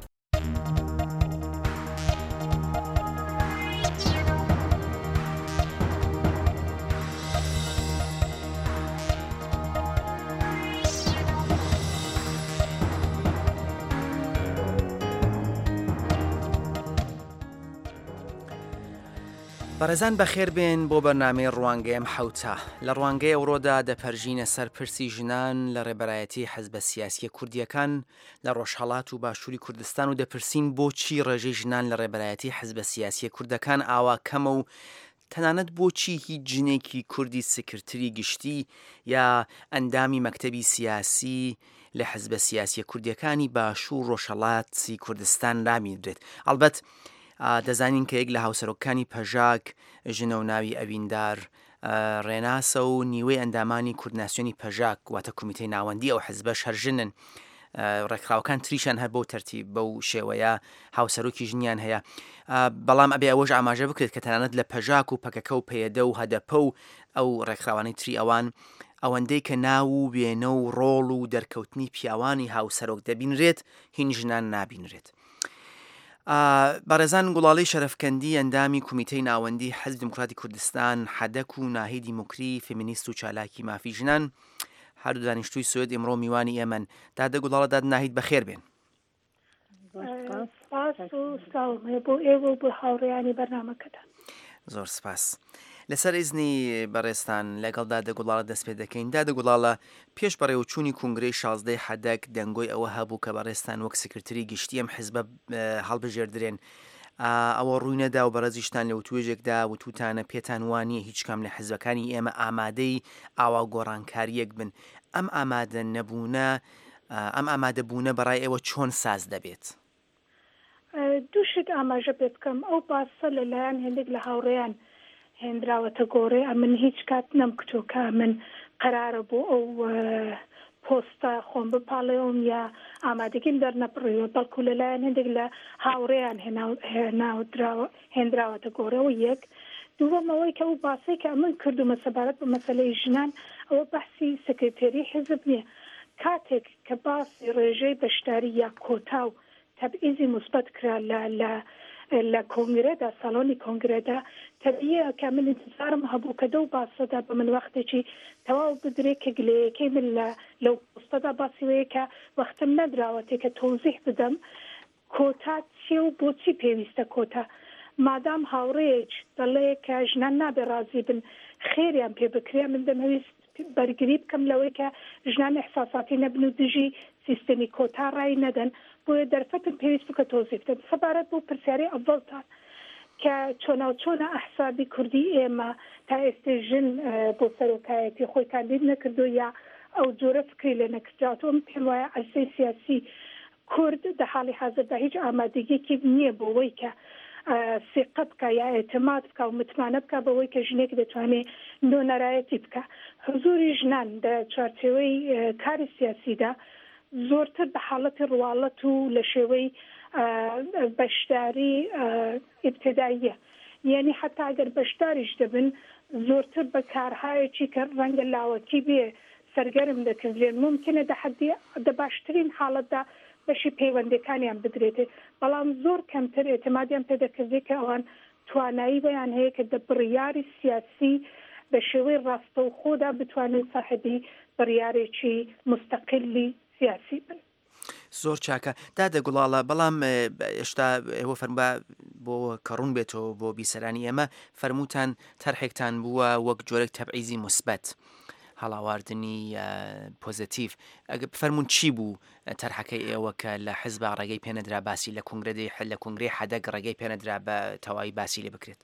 S2: بەڕێزان بەخێر بێن بۆ بەرنامەی ڕوانگەیەم حەوتە. لە ڕوانگەی ئەوڕۆدا دەپەرژینە سەر پرسی ژنان لە ڕێبەرایەتی حەزبە سیاسیە کوردیەکان لە ڕۆژهەڵات و باشووری کوردستان و دەپرسین بۆچی ڕێژەی ژنان لە ڕێبەرایەتی حەزبە سیاسیە کوردەکان ئاوا کەمە و تەنانەت بۆچی هیچ جنێکی کوردی سکرتری گشتی یا ئەندامی مەکتەبی سیاسی لە حەزبە سیاسیە کوردیەکانی باشوور ڕۆژهەڵاتی کوردستان رامێنرێت. ئەڵبەت دەزانین کە یەک لە هاوسەرۆکانی پەژاک ژنە و ناوی ئەویندار ڕێناسە و نیوەی ئەندامانی کوردناسیۆنی پەژاک واتە کومیتەی ناوەندی ئەو حەزبەش هەرژنن. ڕێکخراوەکان تریشان هەر بۆ تەرتیب بەو شێوەیە هاوسەرۆکی ژنیان هەیە. بەڵام ئەبێ ئەوەش ئاماژە بکرێت کە تەنانەت لە پەژاک و پەکەکە و پەیەدە و هەدەپە و ئەو ڕێکخراوانەی تری ئەوان ئەوەندەی کە ناو و وێنە و ڕۆڵ و دەرکەوتنی پیاوانی هاوسەرۆک دەبینرێت هین ژنان نابینرێت. بەڕێزان گوڵاڵی شەرەفکەندی ئەندامی کومیتەی ناوەندی حەزب دموکراتی کوردستان حەدەک و ناهیدی موکری فێمینیست و چالاکی مافی ژنان هەردوو دانیشتووی سوێد ئێمڕۆ میوانی ئێمەن. دادە گوڵاڵە داد ناهید بەخێر بێن.
S14: بۆ ئێوە بۆ هاوڕێیانی بەرنامەکەدا
S2: زۆر سپاس. لەسەر ئیزنی بەڕێستان لەگەڵ دادە گوڵاڵە دەست پێ دەکەین. دادە گوڵاڵە پێش بەڕێوەچوونی کنگرەی 16 حەدەک دەنگۆی ئەوە هەبوو کە بەڕێستان وەک سکرتری گشتی ئەم حیزبە هەڵبژێردرێن. ئەوە ڕووی نەدا و بەڕێزیشتان لە وتوێژێکدا وتوتانە پێتان وانیە هیچ کام لە حیزبەکانی ئێمە ئامادەی ئاوا گۆڕانکاریەک بن. ئەم ئامادە نەبوونە ئەم ئامادەبوونە بەڕای ئێوە چۆن ساز دەبێت؟
S14: دوو شت ئاماژە پێ بکەم. ئەو باسە لەلایەن هێندێک لە هاوڕێیان هێنراوەتە گۆڕێ من هیچ کات نەمکتۆکە من قرارە بۆ ئەو پۆستە خۆم بپاڵێەوەم یا ئامادەگیم دەرنەپڕیوە بەڵکو لەلایەن هەندێک لە هاوڕێیان هێنراوەتە گۆڕەوە یەک دووەمەوەی کە ئەو باسی کە من کردومە سەبارەت بە مەسەلەی ژنان ئەوە بەحسی سکرتێری حیزب نییە کاتێک کە باسی ڕێژەی بەشداری یا کۆتا و تەبعیزی مثبت کرا لە کۆنگرەدا ساڵۆنی کۆنگرەدا تەبیە کە من انتظارم هەبوو کە دەو باسەدا بە من وەختێکی تەواو بدرێت کە گلەیەکەی من لەو پۆستەدا باسیوەیە کە وەختم نەدراوەتێک کە تۆزیح بدەم کۆتا چێ و بۆچی پێویستە کۆتا مادام هاوڕێک دەڵێ کە ژنان نابێ ڕازی بن خێریان پێ بکرێ من دەمەویست بەرگری بکەم لەوەی کە ژنان احساساتی نەبن و دژی سیستەمی کۆتا ڕای نەدەن بۆیە دەرفەتم پێویست بکە تۆزیح بدەم سەبارەت بۆ پرسیاری ئەڤڵتان کە چۆناوچۆنە ئەحسابی کوردی ئێمە تا ئێستا ژن بۆ سەرۆکایەتی خۆی کاندید نەکردو یا ئەو جۆرە فکری لێ نەکرداتەوە من پێم وایە ئەرسەی سیاسی کورد لە حاڵی حاضردا هیچ ئامادەگیەکی نییە بۆەوەی کە ثقە بکە یا ئێتماد بکە و متمانە بکە بەوەی کە ژنێک دەتوانێت نۆنەرایەتی بکە حضوری ژنان لە چوارچێوەی کاری سیاسیدا زۆرتر بە حاڵەتی ڕواڵەت و لە شێوەی بەشداری ئیبتداییە یعنی حتا ئەگەر بەشداریش دەبن زۆرتر بە کارهایەکی کە ڕەنگە لاوەکی بێ سەرگەرم دەکردێن ممکنە دە باشترین حاڵەتدا بەشی پەیوەندەکانیان بدرێتێ بەڵام زۆر کەمتر ئێتمادیان پێدەکردێت کە ئەوان توانایی بەیان هەیە کە دە بڕیاری سیاسی بە شێوەی ڕاستە و خۆدا بتوانن ساحبی بڕیارێکی مستەقلی سیاسی بن.
S15: زۆر چاکە دادە گوڵاڵە بەڵام ئێشتا ئێوە فەرمووە بۆ کەڕوون بێتەوە بۆ بیسەرانی ئێمە فەرمووتان تەرحێکتان بووە وەک جۆرەك تەبعیزی مثبت هەڵاواردنی پۆزیتیڤ ئەگە بفەرمون چی بوو تەرحەکەی ئێوە کە لە حیزب ڕێگەی پێنەدرا باسی لە کۆنگرێ حەدەک ڕێگەی پێنەدرا بە تەواوی باسی لێ بکرێت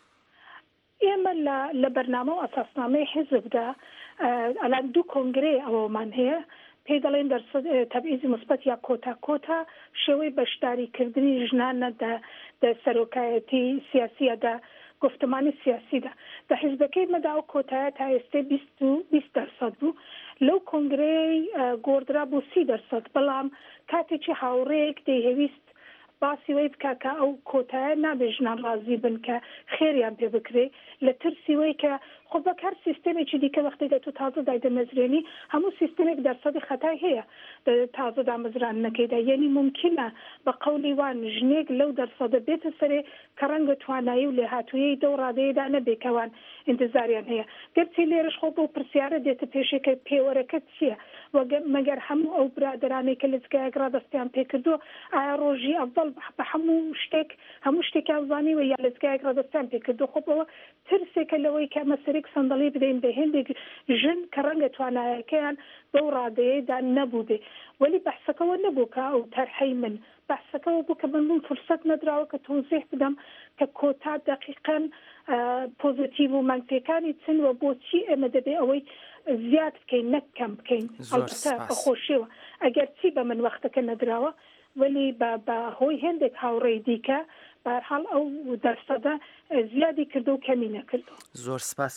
S14: ئێمە لە بەرنامە و ئەساسنامەی حیزبدا ئەلان دوو کۆنگرێ ئەوەمان هەیە پێی دەڵێن تەبعیزی مثبت یا کۆتا شێوەی بەشداریکردنی ژنانە دە سەرۆکایەتی سیاسیەدا گفتمانی سیاسیدا دە حیزبەکەی مەدا و کۆتایە تا ئێستا 20% بوو لەو کۆنگرەی گۆڕدرا بوو 30% بەڵام کاتێکی هاوڕێک دەیهەویست باسی وی بکە کە ئەو کۆتایە نابێ ژنان ڕازی بن کە خێریان پێ بکرێ لە ترسی وی کە خۆ بەک هەر سیستەمێکی دیکە وەختێک تو تازە دایدەمەزرێنی هەموو سیستەمێک دەرسەدی خەتای هەیە تازە دامەزرانەکەیدا یعنی ممکنە بە قەولی وان ژنێک لەو دەرسەدە بێتە سەرێ کە ڕەنگە توانایی و لێهاتوویەی دەو ڕادەیەدا نەبێکەوان انتظاریان هەیە گەرچی لێرەش خۆ بۆ پرسیارە دێتە پێشێکە پێوەرەکە چییە مەگەر هەموو ئەو برادرانێک کە لە جگایەک ڕادەستیان پێکردو ئایا ڕۆژی ئەڤڵ بە هەموو شتێکیان زانیوە یا لە جگایەک ڕادەستیان پێکردو خۆبەوە ترسێکە لەوەی کە مەسەرێک سندڵی بدەین بە هێندێک ژن کە ڕەنگە توانایەکەیان بەو ڕادەیەدا نەبوو بێ وەلی بەحسەکەەوە نەبوو کە ئەو تەرحەی من بەحسەکەەوە بوو کە من فرسەت نەدراوە کە تۆزیح بدەم کە کۆتا دقیقاً پۆزیتیڤ و مانگپێکانی چنوە بۆچی ئێمە دەبێ ئەوەی زیاد بکەین نەکەم بکەین بەخۆشیەوە ئەگەر چی بە من وەختەکە نەدراوە ولی بە هۆی هێندێک هاوڕێی دیکە بەرحاڵ ئەو دەرسەدە زیادی کردو و کەمی نەکردو.
S15: زۆر سپاس.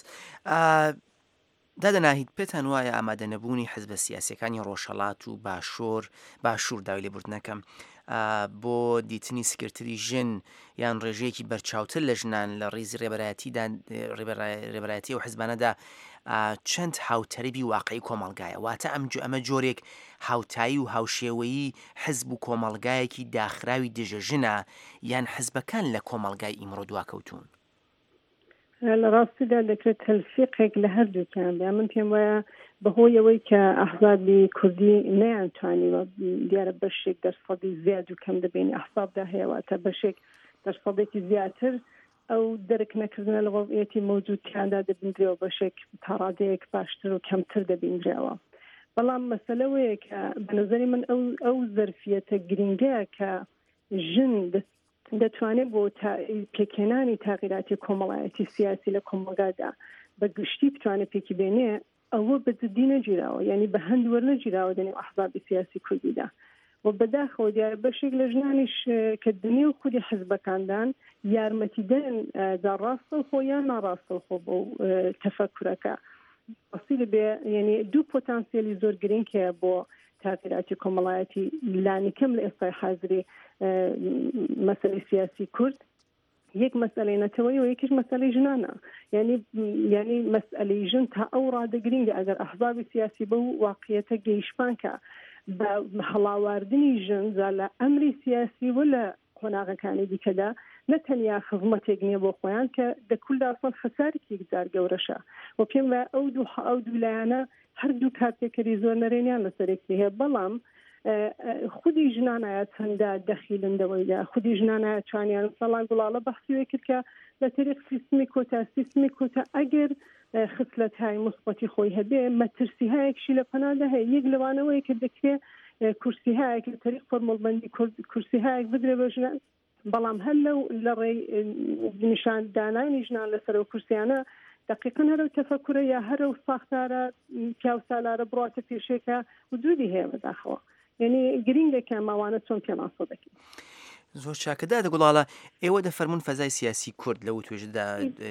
S15: دادەناهید پێتان وایە ئامادە نەبوونی حیزبە سیاسیەکانی ڕۆژهەڵات و باشوور داوای لێبوردنەکەم بۆ دیتنی سکرتری ژن یان ڕێژەیەکی بەرچاوتر لە ژنان لە ڕێزی ڕێبەرایەتی و حیزبانەدا چەند هاوتەربی واقعی کۆمەڵگایە واتە ئەمە جۆرێک هاوتایی و هاوشێوەیی حیزب و کۆمەڵگایەکی داخراوی دژە ژنە یان حیزبەکان لە کۆمەڵگای ئیمڕۆ دواکەوتون
S16: لە ڕاستیدا دەکرێت تەلفیقێک لە هەردووکیان بێ من پێم وایە بەهۆیەوەی کە ئەحزابی کوردی نەیانتوانیوە دیارە بەشێک دەرسەدی زیاد و کەم دەبینی ئەحزابدا هەیەواتە بەشێک دەرسەدێکی زیاتر ئەو دەرک نەکردنە لە وەضعیەتی مەوجودیاندا دەبینرێەوە بەشێک تاڕادەیەک باشتر و کەمتر دەبینرێەوە بەڵام مەسەلەوەیە کە بەنظری من ئەو زەرفیەتە گرنگەیە کە ژن دەتوانێت بۆ پێکێنانی تاغیراتی کۆمەڵایەتی سیاسی لە کۆمەلگادا بە گشتی بتوانێت پێکی بێنێ ئەوە بە جددی نەگیراوە یعنی بە هەند وەرنەگیراوە دەنێو ئەحزابی سیاسی کوردیدا و بەداخەوە دیارە بەشێک لە ژنانیش کە دنێ و خودی حیزبەکاندان یارمەتیدەن دا ڕاستەوخۆ یان ناڕاستەوخۆ بۆ تەفەکورەکە وەسیلە بێ یعنی دوو پۆتانسیێلی زۆر گرنگە بۆ تاقیراتی کۆمەڵایەتی لانی کەم لە ئێستای حاضری مەسەلەی سیاسی کورد یەک مەسئلەی نەتەوەی و یەکیش مەسئلەی ژنانە یعنی مەسئلەی ژن تا ئەو ڕادە گرنگە ئەگەر ئەحزابی سیاسی بە واقعیەتە گەیشتمان کە بە هەڵاواردنی ژن زا لە ئەمری سیاسی و لە قۆناغەکانی دیکەدا نەتەنیا خزمەتێک نییە بۆ خۆیان کە دەکولدا ئەسڵ خەسارێکی گزار گەورەشە و پێم وایە ئەو دوو لایەنە هەردوو کارتێکەری زۆر نەرێنیان لەسەرێکی هەیە بەڵام خودی ژنانایە چەندە دەخیلندەوەیدا خودی ژنانایە توانیان سەڵان گوڵاڵە بەحسیوە کرد کە لە تەریق سیستمی کۆتا ئەگەر خسلەت های مثبەتی خۆی هەبێ مەترسی هایەکشی لە پەنادا هەیە یەک لەوانەوەی کە دەکرێت کورسی هایەک لە تەریق فۆرمۆڵبەندی کورسی هایەک بدرێ بە ژنان بەڵام هەر لە ڕێی نیشان دانانی ژنان لەسەر و کورسیانە دقیقا هەرو تەفەکورە یا هەرو ساختارە پیاو سالارە بڕاتە پێشێکە وجودی هەیە بەداخەوە یعنی گرنگێکە ماوانە چۆن پێناسە دەکەین
S15: زۆر چاکەدا دەگوڵاڵە ئێوە دەفەرمون فەزای سیاسی کورد لەو توێژدا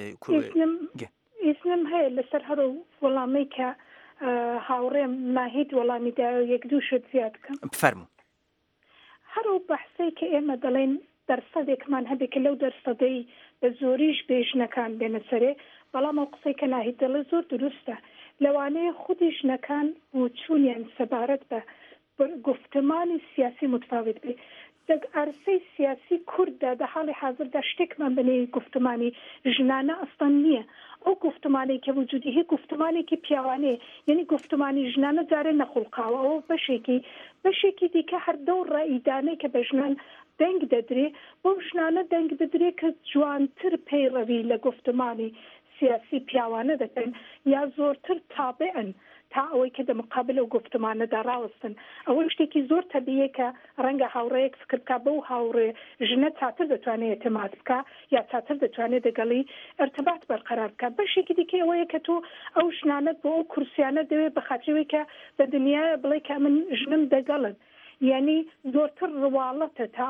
S14: ئیسلم هەیە لەسەر هەرو وەڵامی کە هاوڕێم ماهید وەڵامیدا یەک دوو شت زیاد بکەم
S15: بفەرموو
S14: هەرو بەحسەی کە ئێمە دەڵێن دەرسەدێکمان هەبێت کە لەو دەرسەدەی بە زۆریش بێژنەکان بێنە سەرێ بەڵام ئەو قسەی کە ناهید دەڵێ زۆر دروستە لەوانەیە خودی ژنەکان و چوونیان سەبارەت بە گفتمانی سیاسی متفاوت بێ عرصەی سیاسی کورددا لە حاڵی حاضردا شتێکمان بنێ گفتمانی ژنانە ئەستان نییە ئەو گفتمانی کە وجودی هەیە گفتمانێکی پیاوانەیە یعنی گفتمانی ژنانە جارێ نەخڵقاوە ئەو بەشێکی دیکە هەردەو ڕائیدانەی کە بە ژنان دەنگ دەدرێ بۆ ژنانە دەنگ دەدرێ کە جوانتر پەیڕەوی لە گفتمانی سیاسی پیاوانە دەکەن یا زۆرتر تابعن تا ئەوەی کە دەمقابل و گفتمانەدا ڕاوستن ئەوە شتێکی زۆر تەبیە کە ڕەنگە هاوڕەیەک فکر بکە بەو هاوڕێ ژنە چاتر دەتوانێت اعتماد بکە یا چاتر دەتوانێت دەگەڵی ارتباط بەرقەرار بکە بەشێکی دیکە ئەوەیە کە تۆ ئەو ژنانت بۆ ئەو کورسیانە دەوێت بە خاطرەوەی کە بە دنیای بڵێ کە من ژنم دەگەڵن یعنی زۆرتر ڕواڵەتە تا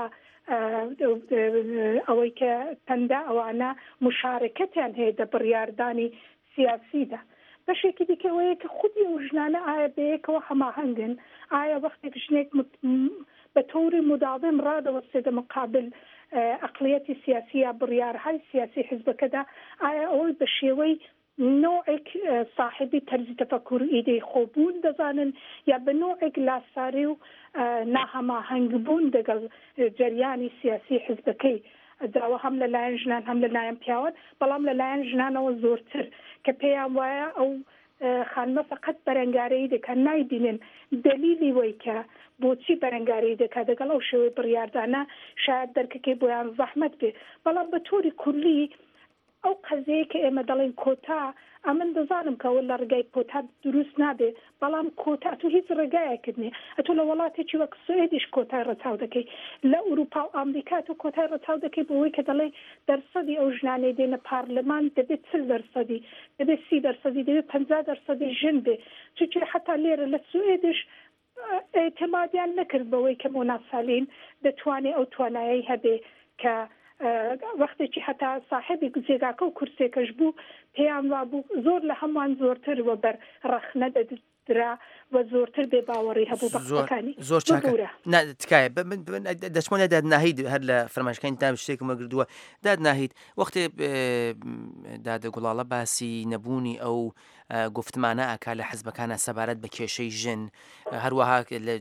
S14: ئەوەی کە تەندا ئەوانە مشارکەتیان هەیە دە بڕیاردانی سیاسیدا بەشێکی دیکەوەیە کە خودی ئەو ژنانە ئایا بەیەکەوە هەماهەنگن ئایا وەختێک ژنێک بە تۆری مداوم ڕادەوەستێتە مقابل ئەقلیەتی سیاسی یا بڕیارهای سیاسی حزبەکەدا ئایا ئەوەی بە شێوەی نوعێک صاحبی تەرزی تەفەکر ئیدەی خۆبوون دەزانن یا بە نوعێک لاساری و ناهەماهەنگبوون دەگەڵ جەریانی سیاسی حزبەکەی داوە هەم لەلایەن ژنان هەم لەلایەن پیاوان بەڵام لەلایەن ژنانەوە زۆرتر کە پێیان وایە ئەو خانمە فقط بەرەنگارەیی دەکەن نایبینن دلیلی وەی کە بۆچی بەرەنگارەیی دەکات دەگەڵ ئەو شێوەی بڕیاردانە شاید دەرکەکەی بۆیان زەحمەت بێ بەڵام بە تۆری کولی ئەو قەزەیە کە ئێمە دەڵێن کۆتا ئەمن دەزانم کەەوە لە ڕگای کۆتا دروست نابێ بەڵام کۆتا تو هیچ ڕێگایەکردنی ئەتۆ لە وڵاتێکی وەک سوێدیش کۆتای ڕەچاو دەکەی لە ئوروپا و ئەمریکا تو کۆتای ڕەچاو دەکەی بۆەوەی کە دەڵێ دەرسەدی ئەو ژنانەی دێنە پارلەمان دەبێت 30%، دەبێت 30%، دەبێت 50% ژن بێ چونکە حتا لێرە لە سوێدش ئێتمادیان نەکرد بەوەی کە مۆناسالین دەتوانێت ئەو توانایی هەبێ کە وەختێکی هەتا صاحبی جێگاکە و کورسێکەش بوو پێیان وابوو زۆر لە هەمووان زۆرتر وە بەر ڕەخنە دەدرا و زۆرتر بێ باوەڕی هەبوو بەخەکانی
S15: زۆر چاکە تکایە دەچمەە دادناهید هەر لە فەرمایشەکانی تا شتێکمە گردووە دادناهید وەختێ دادە گوڵاڵە باسی نەبوونی ئەو گفتمانە ئاکا لە حزبەکانە سەبارەت بە کێشەی ژن هەروەها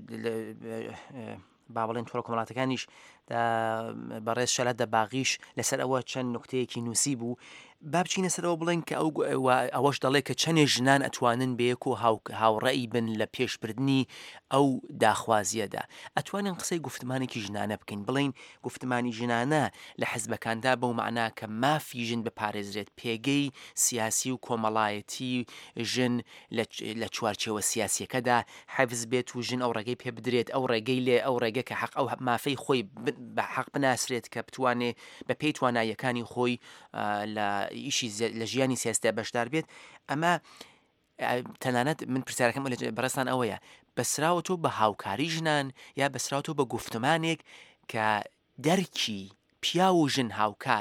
S15: با بڵێن تۆڕە کۆمەڵاتەکانیش بەڕێز شەلات دەباغیش لەسەر ئەوە چەند نوکتەیەکی نووسی بوو با بچینە سەرەوە بڵێن کە ئەوەش دەڵێ کە چەندێ ژنان ئەتوانن بەیەک و هاوڕەئی بن لە پێشبردننی ئەو داخوازیەدا ئەتوانن قسەی گفتمانێکی ژنانە بکەین بڵین گفتمانی ژنانە لە حزبەکاندا بەو معنا کە مافی ژن بپارێزرێت پێگەی سیاسی و کۆمەڵایەتی ژن لە چوارچێوە سیاسیەکەدا حەفز بێت و ژن ئەو ڕێگەی پێ بدرێت ئەو ڕێگەی لێ ئەو ڕێگە کە حەق ئەو مافەی خۆی بە حەق بناسرێت کە بتوانێت بە پێی توانایەکانی خۆی لە ئیشی لە ژیانی سیاستا بەشدار بێت ئەمە تەنانەت من پرسیارەکەم بەڕێستان ئەوەیە بەسراوەتۆ بە هاوکاری ژنان یا بەسراوەتۆ بە گفتمانێک کە دەرکی پیا و ژن هاوکات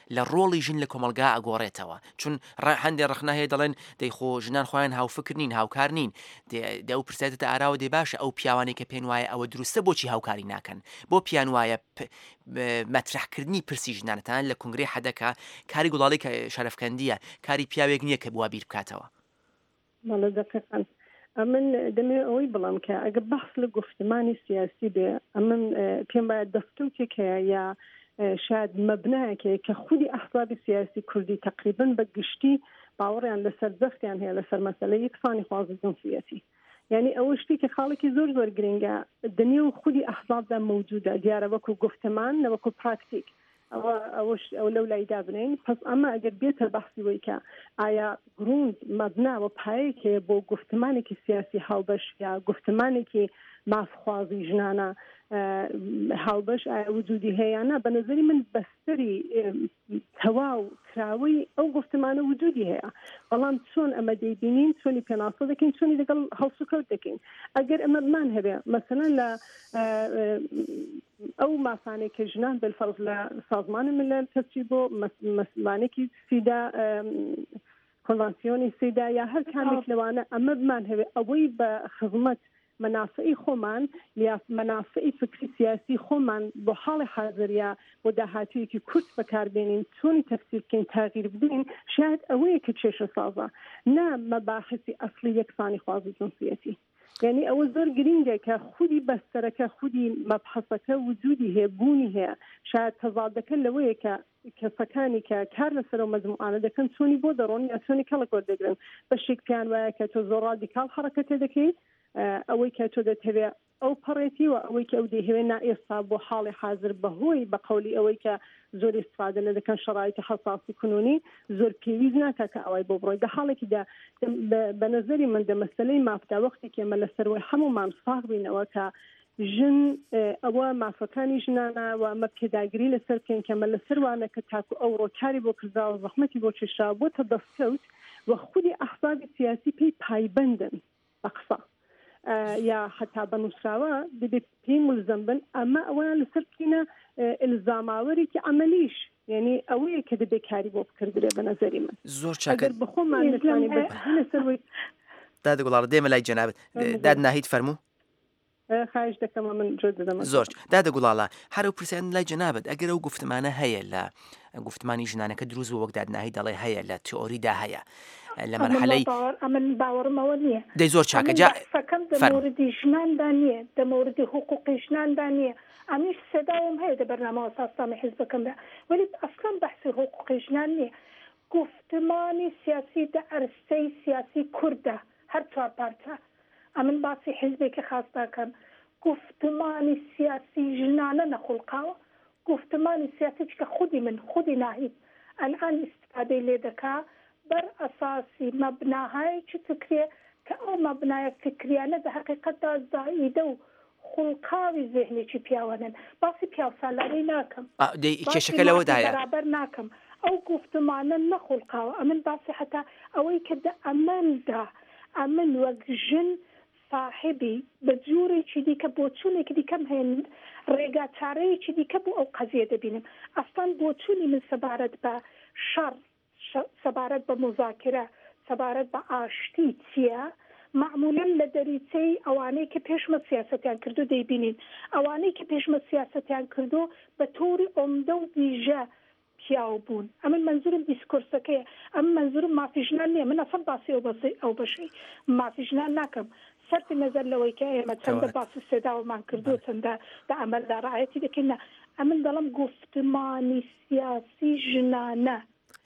S15: لە ڕۆڵی ژن لە کۆمەلگا ئەگۆڕێتەوە چون هەندێک ڕخنا هەیە دەڵێن دەیخۆ ژنان خۆیان هاوفکر نین هاوکار نین دە ئەو پرسیارەتە ئاراوە دێ باشە ئەو پیاوانەی کە پێیان وایە ئەوە دروستە بۆچی هاوکاری ناکەن بۆ پیان وایە مەترحکردنی پرسی ژنانەتان لە کنگرێ حەدەکە کاری گوڵاڵی کە شەرەفکەندیە کاری پیاوێک نییە کە بوا بیر بکاتەوە
S16: بەڵێ دقیقاً ئەمن دەمێ ئەوەی بڵام کە ئەگە بەخس لە گفتمانی سیاسی بێ ئەمن پێم باید دەستوتێک هەیە یا شاید مەبنایەکەیە کە خودی ئەحزابی سیاسی کوردی تقریبا بە گشتی باوەڕیان لەسەر جەختیان هەیە لەسەر مەسەلەی یەکسانی خوازی جنسیەتی یعنی ئەوە شتێکی خاڵێکی زۆر زۆر گرنگە دنیا و خودی ئەحزابدا موجودە دیارە وەکو گفتمان وەکو پراکتیک ئەو لەو لایدا بنین پس ئەمە ئەگەر بێتە بەحسی وی کە ئایا گروند مەبنا و پایەکێ بۆ گفتمانێکی سیاسی هاوبەش یا گفتمانێکی مافخوازی ژنانە هاوبەش ئایا وجودی هەیەیانە بە نظری من بەستری تەواو کراوەی ئەو گفتمانە وجودی هەیە بەڵام چۆن ئەمە دەیبینین چۆنی پێناسە دەکەین چۆنی لەگەڵ هەڵسوکەوت دەکەین ئەگەر ئەمە بمان هەبێ مەسەلەن لە ئەو مافانەی کە ژنان بەلفەرز لە سازمانی ملل کەچی بۆ مەسلانێکی سیدا کۆنڤانسیۆنی سیدا یا هەر کامێک لەوانە ئەمە بمان هەبێ ئەوەی بە خزمەت منافعی خۆمان یا منافعی فکری سیاسی خۆمان بۆ حاڵی حاضریا بۆ داهاتوویەکی کورت بەکاربێنین چۆنی تەفسیرکەین تاغیر بدەین شاید ئەوەیە کە کێشە سازە نه مەباحثی ئەسلی یەکسانی خوازی جنسیەتی یعنی ئەوە زۆر گرینگە کە خودی بەستەرەکە خودی مەبحەسەکە وجودی هەیە بوونی هەیە شاید تەزادەکە لەوەیە کە کەسەکانی کە کار لەسەر و مەجموعانە دەکەن چۆنی بۆ دەڕۆن یا چۆنی کەڵک وەردەگرن بەشێک پیان وایە کە تۆ زۆر ڕادیکاڵ حەرەکەتێ دەکەیت ئەوەی کە تۆ دەتەوێ ئەو پەڕێتی و ئەوەی کە ئەو دەیهوێ ئێستا بۆ حاڵی حاضر بەهۆی بە قەولی ئەوەی کە زۆر استفادە لە دەکەن شەڕایەتی حەساسی کنونی زۆر پێویست ناکە کە ئەوەی بۆ بڕۆی لە حاڵێکیدا بە نەزەری من دە مەسەلەی مافتا وەختێکی ئێمە لەسەروەی هەمومان ساغ بینەوە کە ژن ئەوە مافەکانی ژنانە و ئەمە پێداگیری لەسەر بکەین کە ئەمە لەسەروانە کە تاکو ئەو ڕۆکاری بۆ کرداوە زەحمەتی بۆ چێشا بۆتە دەستکەوت و خودی ئەحزابی سیاسی پێی پایبەندن بە قسە یا حتا بەنووسراوە دەبێت پێی ملزم بن ئەمە ئەویان لەسەر بکەینە ئلزاماوەرێکی عەمەلیش یعنی ئەوەیە کە دەبێت کاری بۆ بکردرێ بە نەزەری من
S15: زۆر چاکە
S16: بخۆمان نتوانین لەسەر
S15: دادگوڵاڵە دێمە لای جەنابەت داد ناهید فەرموو
S16: خواهش دەکەم من جۆ دەدەم
S15: زۆر دادگوڵاڵە هەر ئەو پرسیان لای جەنابەت ئەگەر ئەو گفتمانە هەیە لە گفتمانی ژنانەکە دروست بوو وەک دادناهی دەڵێ هەیە لە تیۆریدا هەیە لە مەرحەلەی
S14: ئەمن باوەڕمەوە نییە
S15: دەی زۆر چاکە جا
S14: دەمەوردی ژناندا نییە دەمەوردی حقوقی ژناندا نییە ئەمیش سەداوم هەیە دە بەرنامەوە ساستانی حیزبەکەمدا ولی ئەسڵان بەحسی حقوقی ژنان نییە گفتمانی سیاسی دە ئەرسەی سیاسی کوردە هەر چوار پارچە ئەمن باسی حیزبێکی خاص دەکەم گفتمانی سیاسی ژنانە نەخولقاوە گفتمانی سیاسی کە خودی ناهید الان استفادەی لێ دەکا بەر ئەساسی مەبناهای چ فکرێ کە ئەو مەبنایە فکریانە بە حقیقەتدا زائیدە و خوڵقاوی ذهنێکی پیاوانن باسی پیاوسالاری ناکەم
S15: کێشەکە لەوەدایە
S14: بەرابەر ناکەم ئەو گفتمانە نەخولقاوە ئەمن باسی حتا ئەوەی کە دە ئەمەندا ئەمن وەک ژن صاحبی بە جوورێکی دیکە بۆ چوونێکی دیکەم هێن ڕێگا چارەیەکی دیکە بۆ ئەو قەزیە دەبینم ئەستان بۆ چوونی من سەبارەت بە شەڕ سەبارەت بە مذاکرە سەبارەت بە ئاشتی چییە معمولا لە دەریچەی ئەوانەی کە پێشمە سیاسەتیان کردو دەیبینین ئەوانەی کە پێشمە سیاسەتیان کردو بە تۆری ئۆمدە و ویژە پیاو بوون ئەمن منزورم دیسکۆرسەکەیە ئەم منزورم مافیژنان نییە من ئەسڵ باسی ئەو بەشەی مافیژنان ناکەم سەرفی نەزەر لەوەی کە ئێمە چەندە باسی سێداوەمان کردو چەندە دە ئەمەلدا ڕایەتی دەکەینە ئەمن دەڵم گفتمانی سیاسی ژنانە